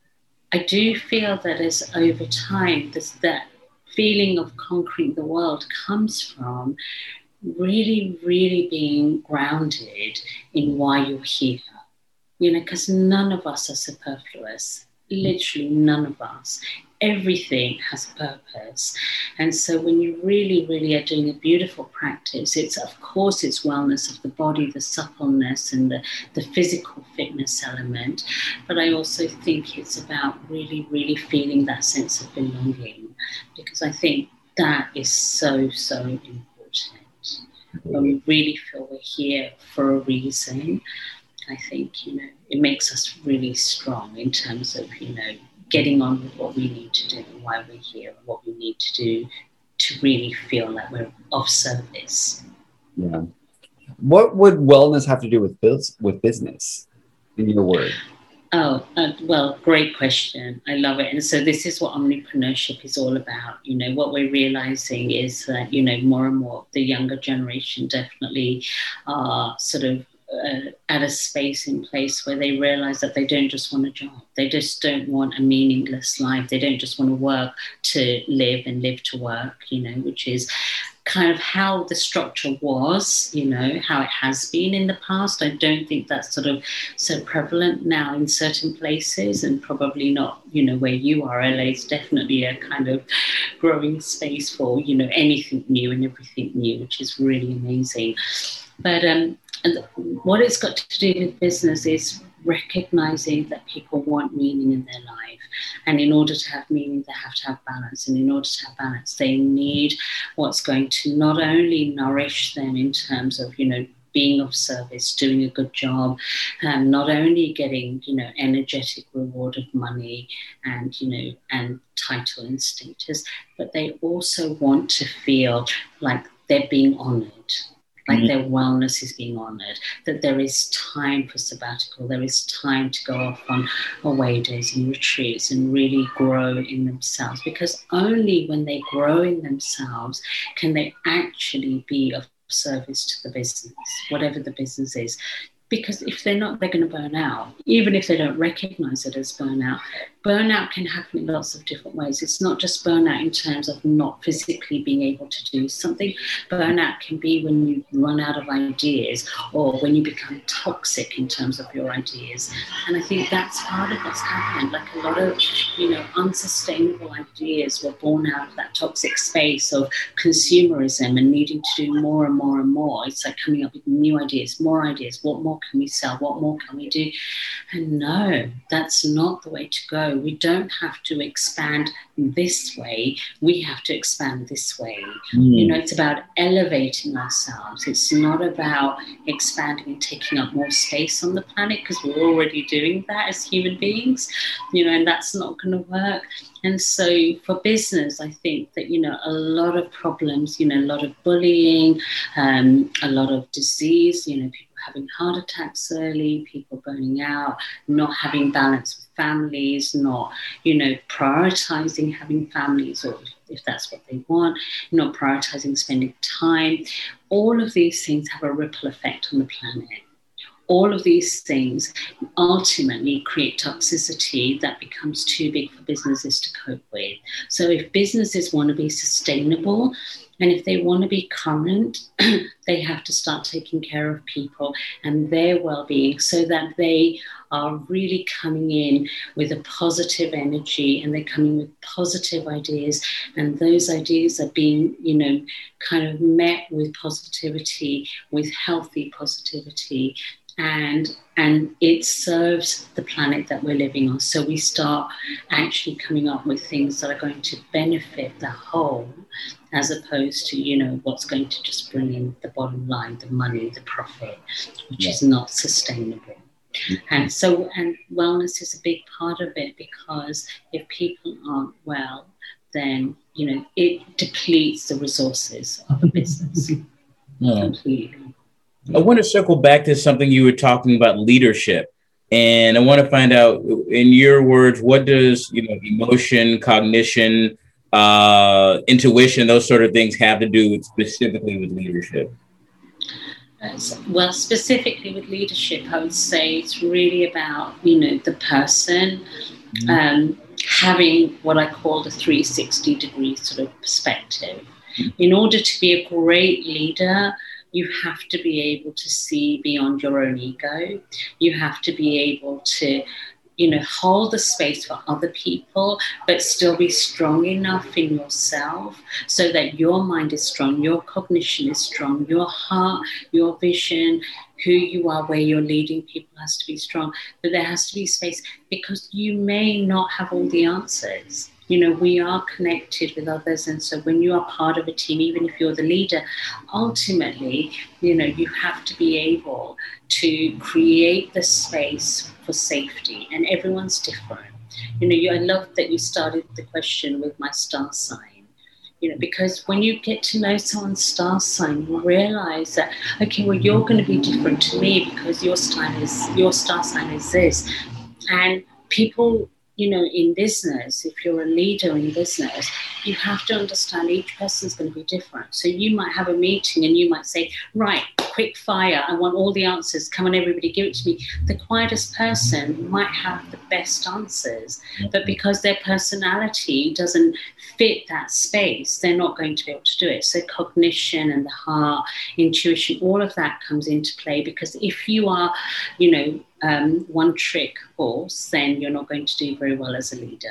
I do feel that as over time, that feeling of conquering the world comes from really, really being grounded in why you're here. You know, because none of us are superfluous. Literally none of us. Everything has a purpose. And so when you really, really are doing a beautiful practice, it's, of course, it's wellness of the body, the suppleness and the physical fitness element. But I also think it's about really, really feeling that sense of belonging, because I think that is so, so important. When we really feel we're here for a reason, I think, you know, it makes us really strong in terms of, you know, getting on with what we need to do and why we're here and what we need to do to really feel like we're of service. Yeah. What would wellness have to do with business, in your word? Oh, well, great question. I love it. And so this is what omnipreneurship is all about. You know, what we're realizing is that, you know, more and more the younger generation definitely are sort of at a space in place where they realize that they don't just want a job. They just don't want a meaningless life. They don't just want to work to live and live to work, you know, which is kind of how the structure was, you know, how it has been in the past. I don't think that's sort of so prevalent now in certain places, and probably not, you know, where you are. LA is definitely a kind of growing space for, you know, anything new and everything new, which is really amazing. But and what it's got to do with business is recognizing that people want meaning in their life. And in order to have meaning, they have to have balance. And in order to have balance, they need what's going to not only nourish them in terms of, you know, being of service, doing a good job, not only getting, you know, energetic reward of money and, you know, and title and status, but they also want to feel like they're being honored. Like their wellness is being honored, that there is time for sabbatical, there is time to go off on away days and retreats and really grow in themselves, because only when they grow in themselves can they actually be of service to the business, whatever the business is. Because if they're not, they're going to burn out. Even if they don't recognize it as burnout, burnout can happen in lots of different ways. It's not just burnout in terms of not physically being able to do something. Burnout can be when you run out of ideas, or when you become toxic in terms of your ideas. And I think that's part of what's happened. Like a lot of, you know, unsustainable ideas were born out of that toxic space of consumerism and needing to do more and more and more. It's like coming up with new ideas, more ideas. What more can we sell? What more can we do? And no, that's not the way to go. We don't have to expand this way. We have to expand this way. You know, it's about elevating ourselves. It's not about expanding and taking up more space on the planet, because we're already doing that as human beings, you know, and that's not going to work. And so for business, I think that, you know, a lot of problems, you know, a lot of bullying, a lot of disease, you know, people having heart attacks early, people burning out, not having balance with families, not, you know, prioritizing having families, or if that's what they want, not prioritizing spending time. All of these things have a ripple effect on the planet. All of these things ultimately create toxicity that becomes too big for businesses to cope with. So if businesses want to be sustainable, and if they want to be current, they have to start taking care of people and their well-being, so that they are really coming in with a positive energy, and they're coming with positive ideas, and those ideas are being, you know, kind of met with positivity, with healthy positivity. And it serves the planet that we're living on. So we start actually coming up with things that are going to benefit the whole, as opposed to, you know, what's going to just bring in the bottom line, the money, the profit, which is not sustainable. And so, and wellness is a big part of it, because if people aren't well, then, you know, it depletes the resources of a business completely. I want to circle back to something you were talking about, leadership. And I want to find out, in your words, what does, emotion, cognition, intuition, those sort of things have to do with specifically with leadership? Well, specifically with leadership, I would say it's really about, the person having what I call the 360-degree sort of perspective. In order to be a great leader, you have to be able to see beyond your own ego. You have to be able to, hold the space for other people, but still be strong enough in yourself so that your mind is strong, your cognition is strong, your heart, your vision, who you are, where you're leading people has to be strong. But there has to be space because you may not have all the answers. We are connected with others. And so when you are part of a team, even if you're the leader, ultimately, you have to be able to create the space for safety. And everyone's different. I love that you started the question with my star sign. Because when you get to know someone's star sign, you realize that, okay, well, you're going to be different to me because your star sign is this. And people, in business, if you're a leader in business, you have to understand each person's going to be different. So you might have a meeting and you might say, right, quick fire, I want all the answers. Come on, everybody, give it to me. The quietest person might have the best answers, but because their personality doesn't fit that space, they're not going to be able to do it. So cognition and the heart, intuition, all of that comes into play, because if you are, one trick horse, then you're not going to do very well as a leader.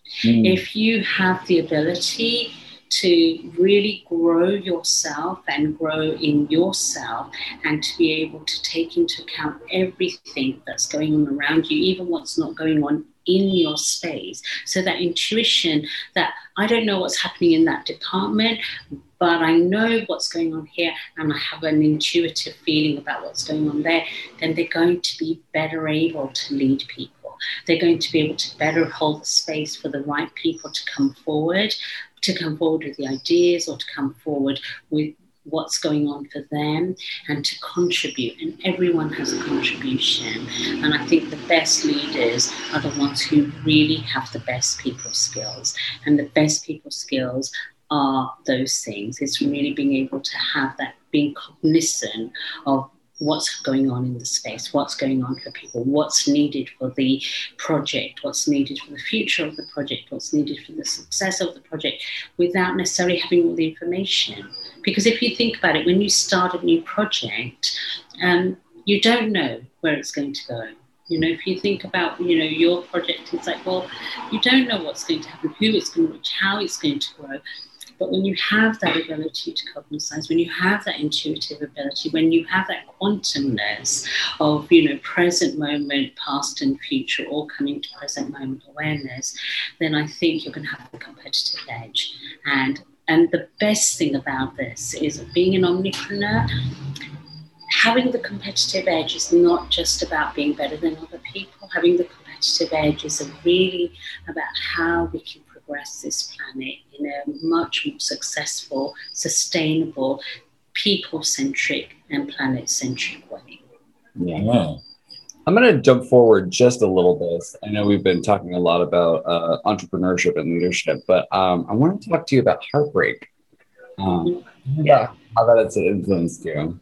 If you have the ability to really grow yourself and grow in yourself and to be able to take into account everything that's going on around you, even what's not going on in your space. So that intuition that I don't know what's happening in that department, but I know what's going on here and I have an intuitive feeling about what's going on there, then they're going to be better able to lead people. They're going to be able to better hold the space for the right people to come forward with the ideas or to come forward with what's going on for them and to contribute. And everyone has a contribution. And I think the best leaders are the ones who really have the best people skills. And the best people skills are those things. It's really being able to have that, being cognizant of what's going on in the space, what's going on for people, what's needed for the project, what's needed for the future of the project, what's needed for the success of the project, without necessarily having all the information. Because if you think about it, when you start a new project, you don't know where it's going to go. If you think about, your project, it's like, well, you don't know what's going to happen, who it's going to reach, how it's going to grow. But when you have that ability to cognize, when you have that intuitive ability, when you have that quantumness of, present moment, past and future, all coming to present moment awareness, then I think you're going to have a competitive edge. And the best thing about this is being an omnipreneur, having the competitive edge is not just about being better than other people. Having the competitive edge is really about how we can progress this planet in a much more successful, sustainable, people-centric and planet-centric way. Yeah. I'm going to jump forward just a little bit. I know we've been talking a lot about entrepreneurship and leadership, but I want to talk to you about heartbreak. How that has influenced you.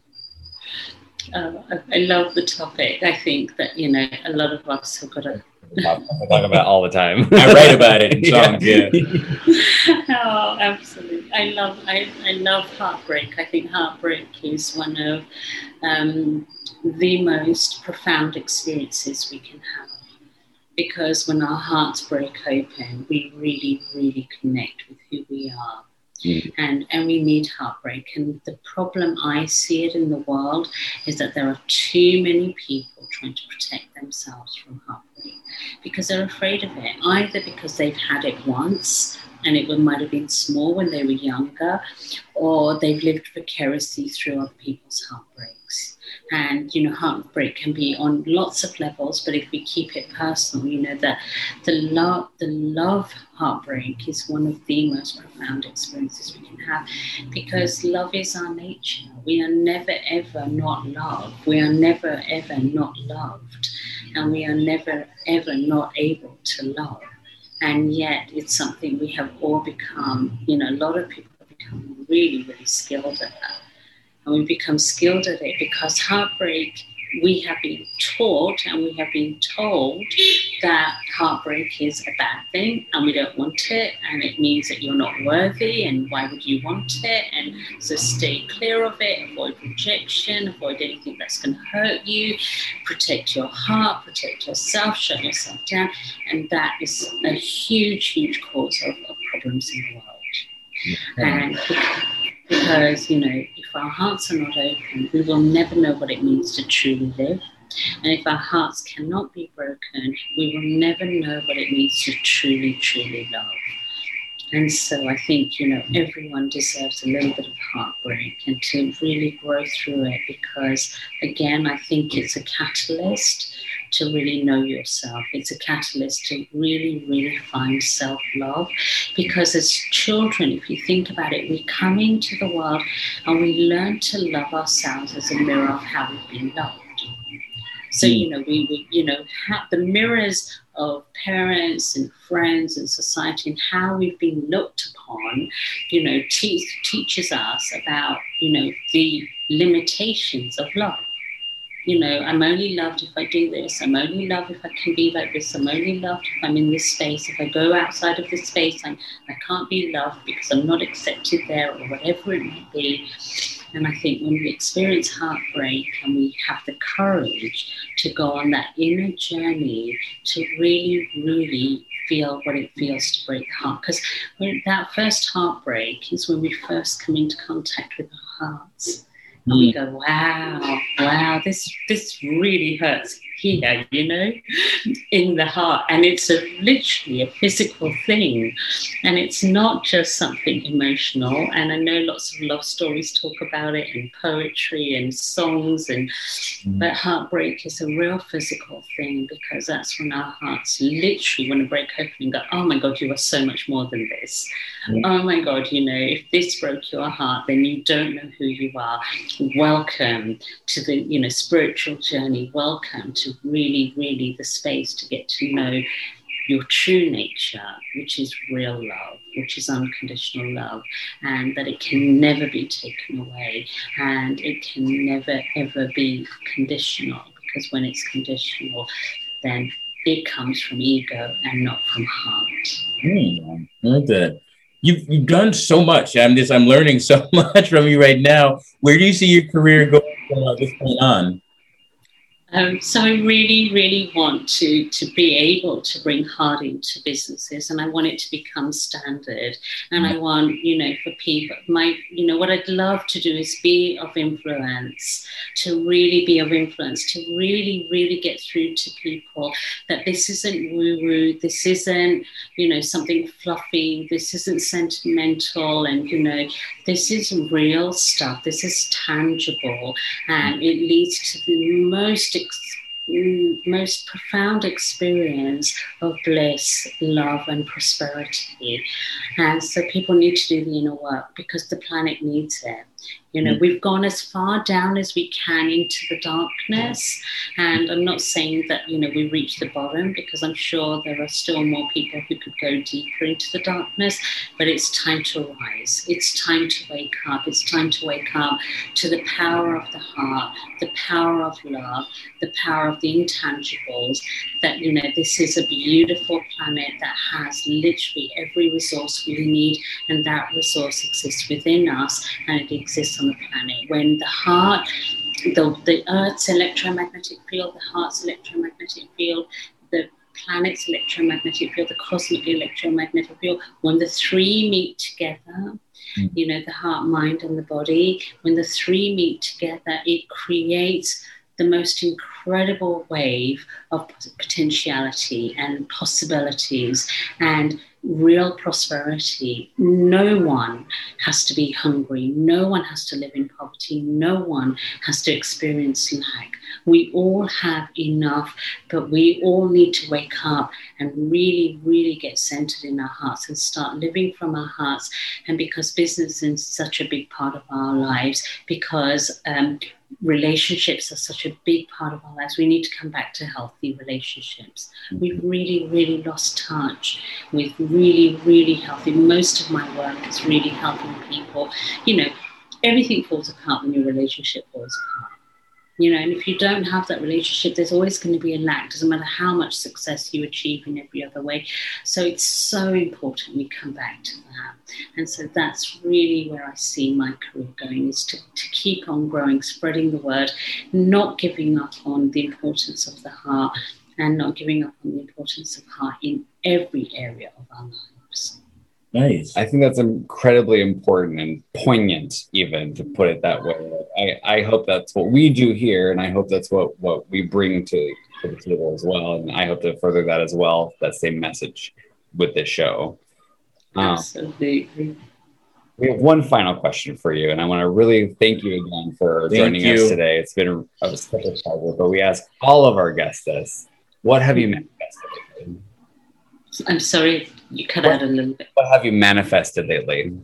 I love the topic. I think that, a lot of us have got a I talk about it all the time. I write about it in songs. Yeah. Oh, absolutely. I love heartbreak. I think heartbreak is one of the most profound experiences we can have, because when our hearts break open, we really, really connect with who we are. And we need heartbreak. And the problem I see it in the world is that there are too many people trying to protect themselves from heartbreak because they're afraid of it, either because they've had it once and it might have been small when they were younger, or they've lived vicariously through other people's heartbreaks. And, heartbreak can be on lots of levels, but if we keep it personal, that the love heartbreak is one of the most profound experiences we can have, because love is our nature. We are never, ever not loved. We are never, ever not loved. and we are never, ever not able to love. And yet it's something we have all become, a lot of people have become really, really skilled at that. And we become skilled at it because heartbreak, we have been taught and we have been told that heartbreak is a bad thing and we don't want it, and it means that you're not worthy, and why would you want it? And so stay clear of it, avoid rejection, avoid anything that's going to hurt you, protect your heart, protect yourself, shut yourself down. And that is a huge, huge cause of problems in the world. And because, if our hearts are not open, we will never know what it means to truly live. And if our hearts cannot be broken, we will never know what it means to truly, truly love. And so I think, everyone deserves a little bit of heartbreak and to really grow through it, because, again, I think it's a catalyst to really know yourself. It's a catalyst to really, really find self-love. Because as children, if you think about it, we come into the world and we learn to love ourselves as a mirror of how we've been loved. So, we have the mirrors of parents and friends and society and how we've been looked upon, teaches us about, the limitations of love. I'm only loved if I do this. I'm only loved if I can be like this. I'm only loved if I'm in this space. If I go outside of this space, I can't be loved because I'm not accepted there, or whatever it might be. And I think when we experience heartbreak and we have the courage to go on that inner journey to really, really feel what it feels to break heart. Because that first heartbreak is when we first come into contact with our hearts. And we go, wow, this really hurts here, in the heart. And it's literally a physical thing. And it's not just something emotional. And I know lots of love stories talk about it in poetry and songs. But heartbreak is a real physical thing, because that's when our hearts literally want to break open and go, oh my God, you are so much more than this. Oh my God, if this broke your heart, then you don't know who you are. Welcome to the, spiritual journey. Welcome to really, really the space to get to know your true nature, which is real love, which is unconditional love, and that it can never be taken away, and it can never, ever be conditional, because when it's conditional, then it comes from ego and not from heart. I like that. You've done so much. I'm learning so much from you right now. Where do you see your career going from this point on? So I really, really want to be able to bring heart into businesses, and I want it to become standard. And I want, for people, what I'd love to do is be of influence, to really be of influence, to really, really get through to people that this isn't woo-woo, this isn't, something fluffy, this isn't sentimental, and, this is real stuff, this is tangible, and it leads to the most profound experience of bliss, love, and prosperity. And so people need to do the inner work, because the planet needs it. We've gone as far down as we can into the darkness. And I'm not saying that, we reached the bottom, because I'm sure there are still more people who could go deeper into the darkness. But it's time to rise. It's time to wake up. It's time to wake up to the power of the heart, the power of love, the power of the intangibles. That, this is a beautiful planet that has literally every resource we need. And that resource exists within us, and it exists on the planet. When the heart, the Earth's electromagnetic field, the heart's electromagnetic field, the planet's electromagnetic field, the cosmic electromagnetic field, when the three meet together, the heart, mind, and the body, when the three meet together, it creates the most incredible wave of potentiality and possibilities. And real prosperity. No one has to be hungry. No one has to live in poverty. No one has to experience suhag. We all have enough, but we all need to wake up and really, really get centered in our hearts and start living from our hearts. And because business is such a big part of our lives, because relationships are such a big part of our lives, we need to come back to healthy relationships. We've really, really lost touch with really, really healthy. Most of my work is really helping people. You know, everything falls apart when your relationship falls apart. You know, and if you don't have that relationship, there's always going to be a lack. Doesn't matter how much success you achieve in every other way. So it's so important we come back to that. And so that's really where I see my career going, is to keep on growing, spreading the word, not giving up on the importance of the heart, and not giving up on the importance of heart in every area of our lives. Nice. I think that's incredibly important and poignant, even, to put it that way. I hope that's what we do here, and I hope that's what we bring to the table as well. And I hope to further that as well, that same message with this show. Absolutely. We have one final question for you, and I want to really thank you again for joining us today. It's been such a pleasure, but we ask all of our guests this. What have you manifested lately? I'm sorry, you cut out a little bit. What have you manifested lately?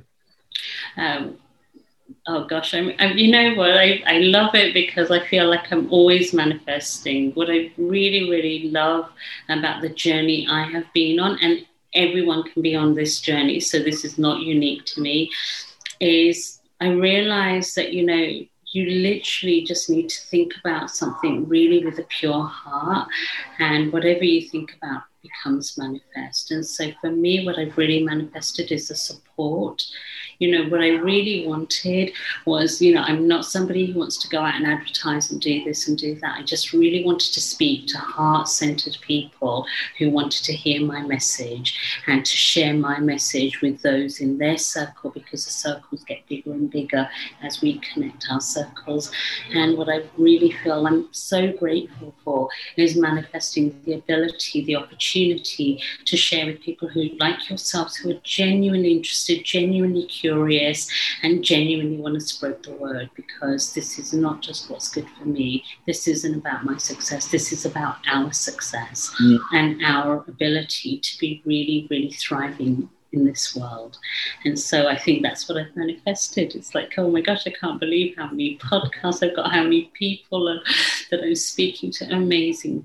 Oh gosh, you know what? I love it because I feel like I'm always manifesting. What I really, really love about the journey I have been on, and everyone can be on this journey, so this is not unique to me, is I realize that, you know, you literally just need to think about something really with a pure heart, and whatever you think about becomes manifest. And so for me, what I've really manifested is the support. You know, what I really wanted was, you know, I'm not somebody who wants to go out and advertise and do this and do that. I just really wanted to speak to heart-centered people who wanted to hear my message and to share my message with those in their circle, because the circles get bigger and bigger as we connect our circles. And what I really feel I'm so grateful for is manifesting the ability, the opportunity to share with people who, like yourselves, who are genuinely interested, genuinely curious, and genuinely want to spread the word, because this is not just what's good for me. This isn't about my success. This is about our success and our ability to be really, really thriving in this world. And so I think that's what I've manifested. It's like, oh my gosh, I can't believe how many podcasts I've got, how many people that I'm speaking to. Amazing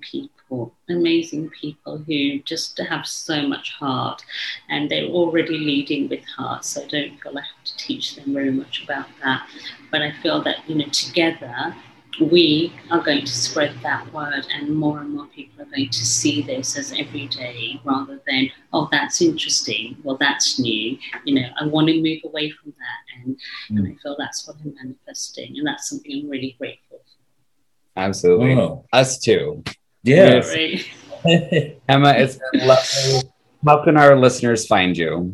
people who just have so much heart, and they're already leading with heart, so I don't feel I have to teach them very much about that. But I feel that, you know, together we are going to spread that word, and more people are going to see this as everyday, rather than, oh, that's interesting, well, that's new. You know, I want to move away from that, and I feel that's what I'm manifesting, and that's something I'm really grateful for. Absolutely. Us too. Yeah. Right. Emma, it's been lovely. How can our listeners find you?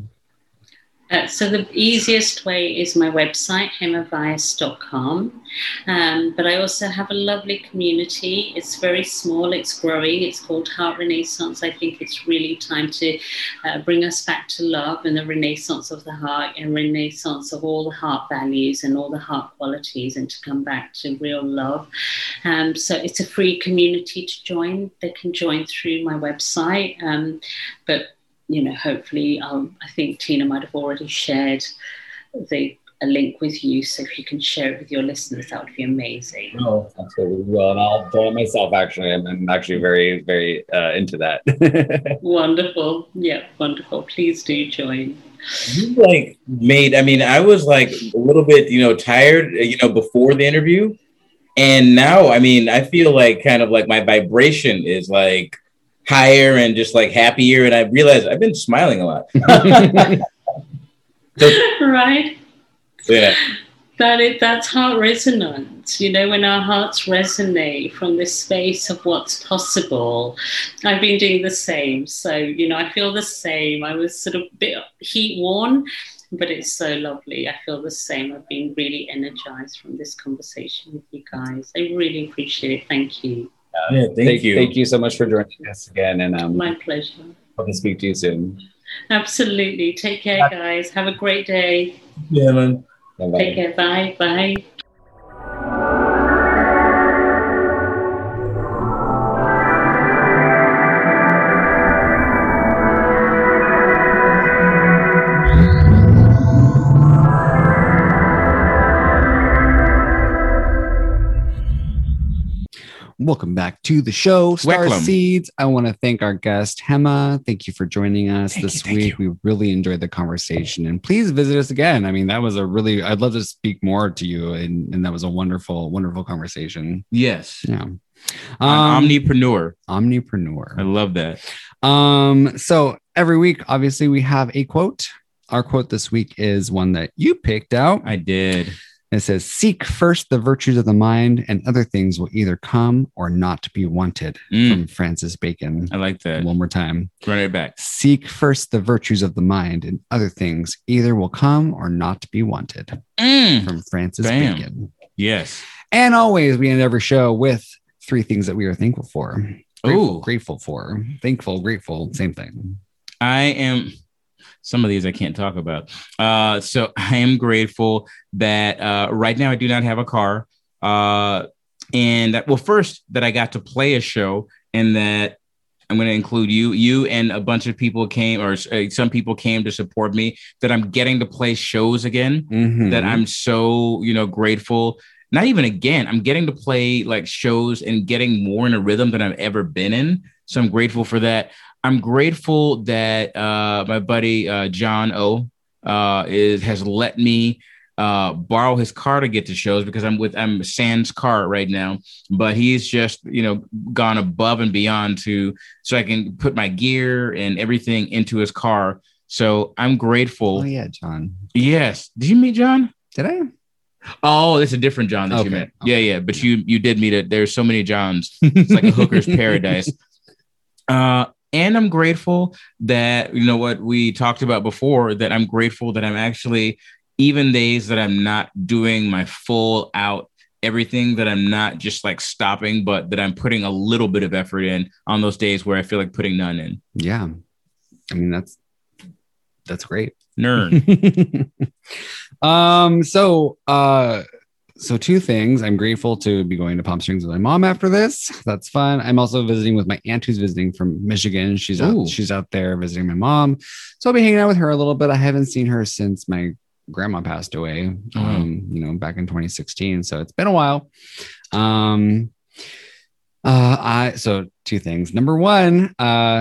So the easiest way is my website, hemavyas.com. But I also have a lovely community. It's very small, it's growing. It's called Heart Renaissance. I think it's really time to bring us back to love and the renaissance of the heart, and renaissance of all the heart values and all the heart qualities, and to come back to real love. So it's a free community to join. They can join through my website. But you know, hopefully, I think Tina might have already shared a link with you. So if you can share it with your listeners, that would be amazing. Oh, absolutely. Well, and I'll join it myself, actually. I'm actually very, very into that. Wonderful. Yeah, wonderful. Please do join. You I was like a little bit, you know, tired, you know, before the interview. And now, I mean, I feel like kind of like my vibration is like higher and just like happier, and I realized I've been smiling a lot. Right? Yeah. That's heart resonance. You know, when our hearts resonate from this space of what's possible. I've been doing the same. So, you know, I feel the same. I was sort of a bit heat worn, but it's so lovely. I feel the same. I've been really energized from this conversation with you guys. I really appreciate it. Thank you. Thank you. Thank you so much for joining us again. And my pleasure. Hope to speak to you soon. Absolutely. Take care, guys. Have a great day. Yeah, man. Bye-bye. Take care. Bye. Bye. Welcome back to the show, Star Seeds. I want to thank our guest, Hema. Thank you for joining us this week. We really enjoyed the conversation. And please visit us again. I mean, that was I'd love to speak more to you. And that was a wonderful, wonderful conversation. Yes. Yeah. Omnipreneur. I love that. So every week, obviously, we have a quote. Our quote this week is one that you picked out. I did. It says, "Seek first the virtues of the mind, and other things will either come or not be wanted." From Francis Bacon. I like that. One more time. Run it back. "Seek first the virtues of the mind, and other things either will come or not be wanted." From Francis Bacon. Yes. And always, we end every show with 3 things that we are thankful for. Grateful for. Thankful, grateful, same thing. Some of these I can't talk about. So I am grateful that right now I do not have a car. First that I got to play a show, and that I'm going to include you and a bunch of people came, or some people came to support me, that I'm getting to play shows again, that I'm so, grateful. Not even again, I'm getting to play like shows and getting more in a rhythm than I've ever been in. So I'm grateful for that. I'm grateful that my buddy John O has let me borrow his car to get to shows, because I'm Sans car right now, but he's just gone above and beyond so I can put my gear and everything into his car. So I'm grateful. Oh yeah, John. Yes. Did you meet John? Did I? Oh, that's a different John that you met. Okay. Yeah. But you did meet it. There's so many Johns. It's like a hooker's paradise. And I'm grateful that, what we talked about before, that I'm grateful that I'm actually, even days that I'm not doing my full out everything, that I'm not just like stopping, but that I'm putting a little bit of effort in on those days where I feel like putting none in. Yeah. I mean, that's great. Nerd. So 2 things. I'm grateful to be going to Palm Springs with my mom after this. That's fun. I'm also visiting with my aunt, who's visiting from Michigan. She's out there visiting my mom. So I'll be hanging out with her a little bit. I haven't seen her since my grandma passed away, back in 2016. So it's been a while. So 2 things. Number 1,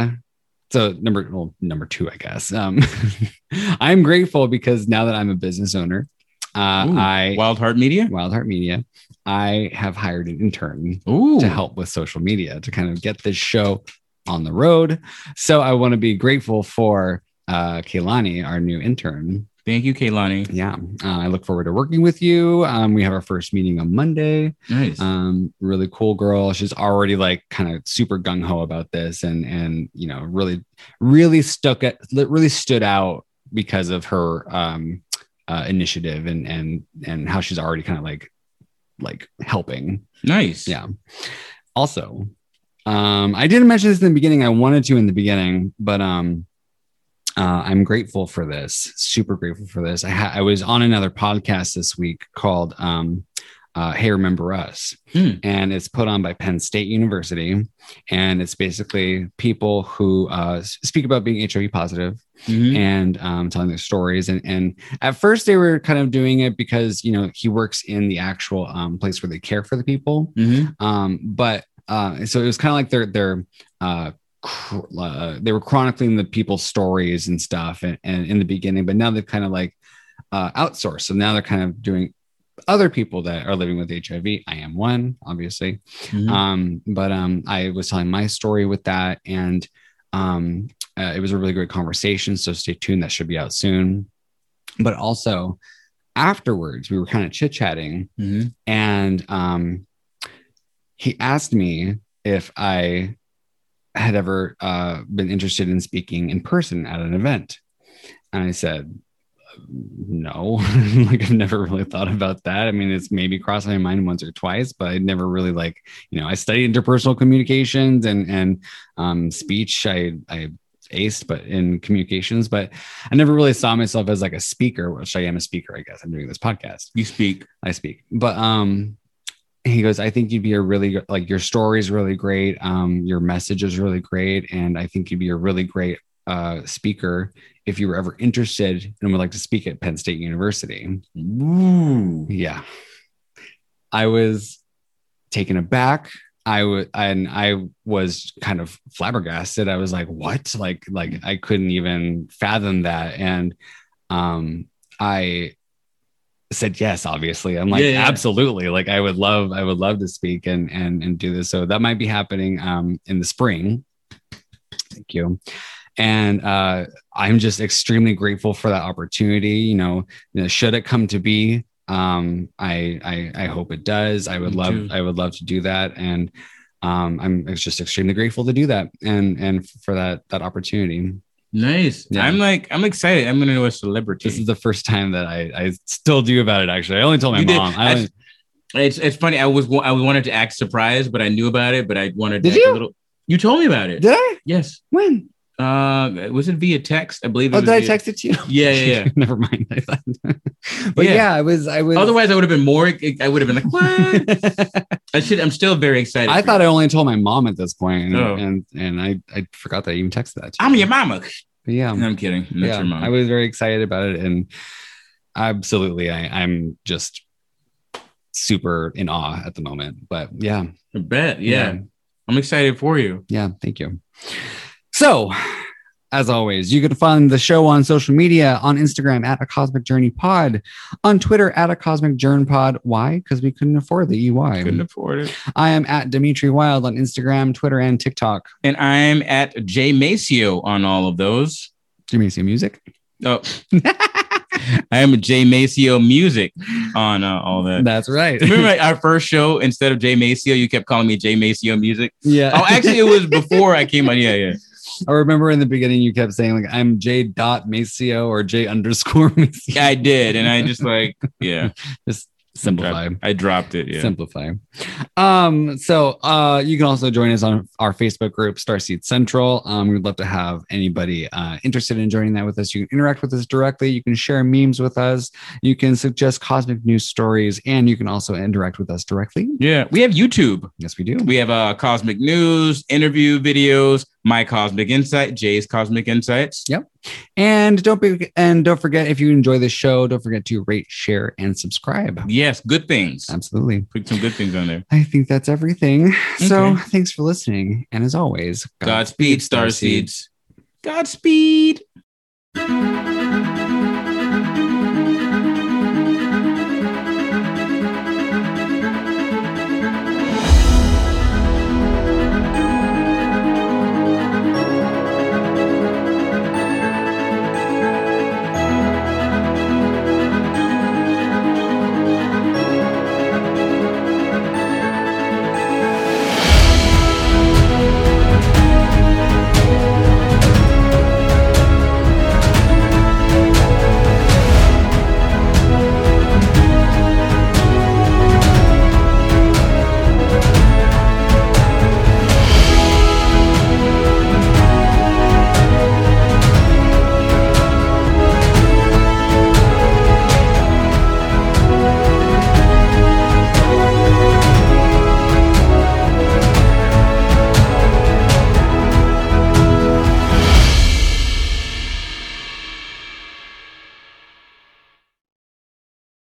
number 2, I guess. I'm grateful because now that I'm a business owner, Wild Heart Media, I have hired an intern to help with social media to kind of get this show on the road. So I want to be grateful for Kaylani, our new intern. Thank you, Kaylani. Yeah. I look forward to working with you. We have our first meeting on Monday. Nice. Really cool girl. She's already like kind of super gung ho about this, and really stood out because of her initiative and how she's already kind of like helping. Nice. Yeah. Also, I didn't mention this in the beginning. I wanted to in the beginning, but I'm grateful for this. Super grateful for this. I was on another podcast this week called Hey, Remember Us, and it's put on by Penn State University, and it's basically people who speak about being HIV positive and telling their stories. And at first they were kind of doing it because he works in the actual place where they care for the people. But so it was kind of like they were chronicling the people's stories and stuff, and in the beginning, but now they've kind of like outsourced. So now they're kind of doing other people that are living with HIV. I am one, obviously. But I was telling my story with that, and it was a really great conversation. So stay tuned. That should be out soon. But also afterwards, we were kind of chit-chatting, and he asked me if I had ever been interested in speaking in person at an event. And I said, no, like I've never really thought about that. I mean, it's maybe crossed my mind once or twice, but I never really I studied interpersonal communications and speech. I aced, but in communications, but I never really saw myself as like a speaker, which I am a speaker, I guess. I'm doing this podcast. You speak. I speak. But he goes, I think you'd be a really, like, your story is really great. Your message is really great. And I think you'd be a really great speaker if you were ever interested and would like to speak at Penn State University. Ooh. Yeah. I was taken aback. I was kind of flabbergasted. I was like, what? Like I couldn't even fathom that. And I said yes, obviously. I'm like, absolutely. Like I would love to speak and do this. So that might be happening in the spring. Thank you. And I'm just extremely grateful for that opportunity. You know, should it come to be, I hope it does. I would love to do that. And I'm just extremely grateful to do that and for that opportunity. Nice. Yeah. I'm excited. I'm gonna know a celebrity. This is the first time that I still do about it. Actually, I only told my mom. It's funny. I wanted to act surprised, but I knew about it. But I wanted. Did you? You told me about it. Did I? Yes. When? Was it via text? I believe. Did I text it to you? Yeah. Never mind. But yeah, I was. Otherwise, I would have been more. I would have been like, what? I'm still very excited. I thought I only told my mom at this point, and I forgot that I even texted that to you. I'm your mama. But yeah, no, I'm kidding. That's your mom. I was very excited about it, and absolutely, I'm just super in awe at the moment. But yeah, I bet. Yeah. I'm excited for you. Yeah, thank you. So, as always, you can find the show on social media, on Instagram at A Cosmic Journey Pod, on Twitter at A Cosmic Journey Pod. Why? Because we couldn't afford the EY. Couldn't afford it. I am at Dimitri Wild on Instagram, Twitter, and TikTok. And I'm at Jay Maceo on all of those. Jay Maceo Music? Oh. I am Jay Maceo Music on all that. That's right. Remember our first show, instead of Jay Maceo, you kept calling me Jay Maceo Music? Yeah. Oh, actually, it was before I came on. Yeah. I remember in the beginning you kept saying like I'm J. Maceo or J. _Maceo. Yeah, I did, and I just just simplify. I dropped it. Yeah. Simplify. So you can also join us on our Facebook group, Starseed Central. We'd love to have anybody interested in joining that with us. You can interact with us directly. You can share memes with us. You can suggest cosmic news stories, and you can also interact with us directly. Yeah, we have YouTube. Yes, we do. We have cosmic news, interview videos, my cosmic insight, Jay's cosmic insights. Yep. And don't forget, if you enjoy this show, don't forget to rate, share, and subscribe. Yes, good things. Absolutely. Put some good things on there. I think that's everything. Okay. So thanks for listening. And as always, Godspeed, Starseeds. Godspeed.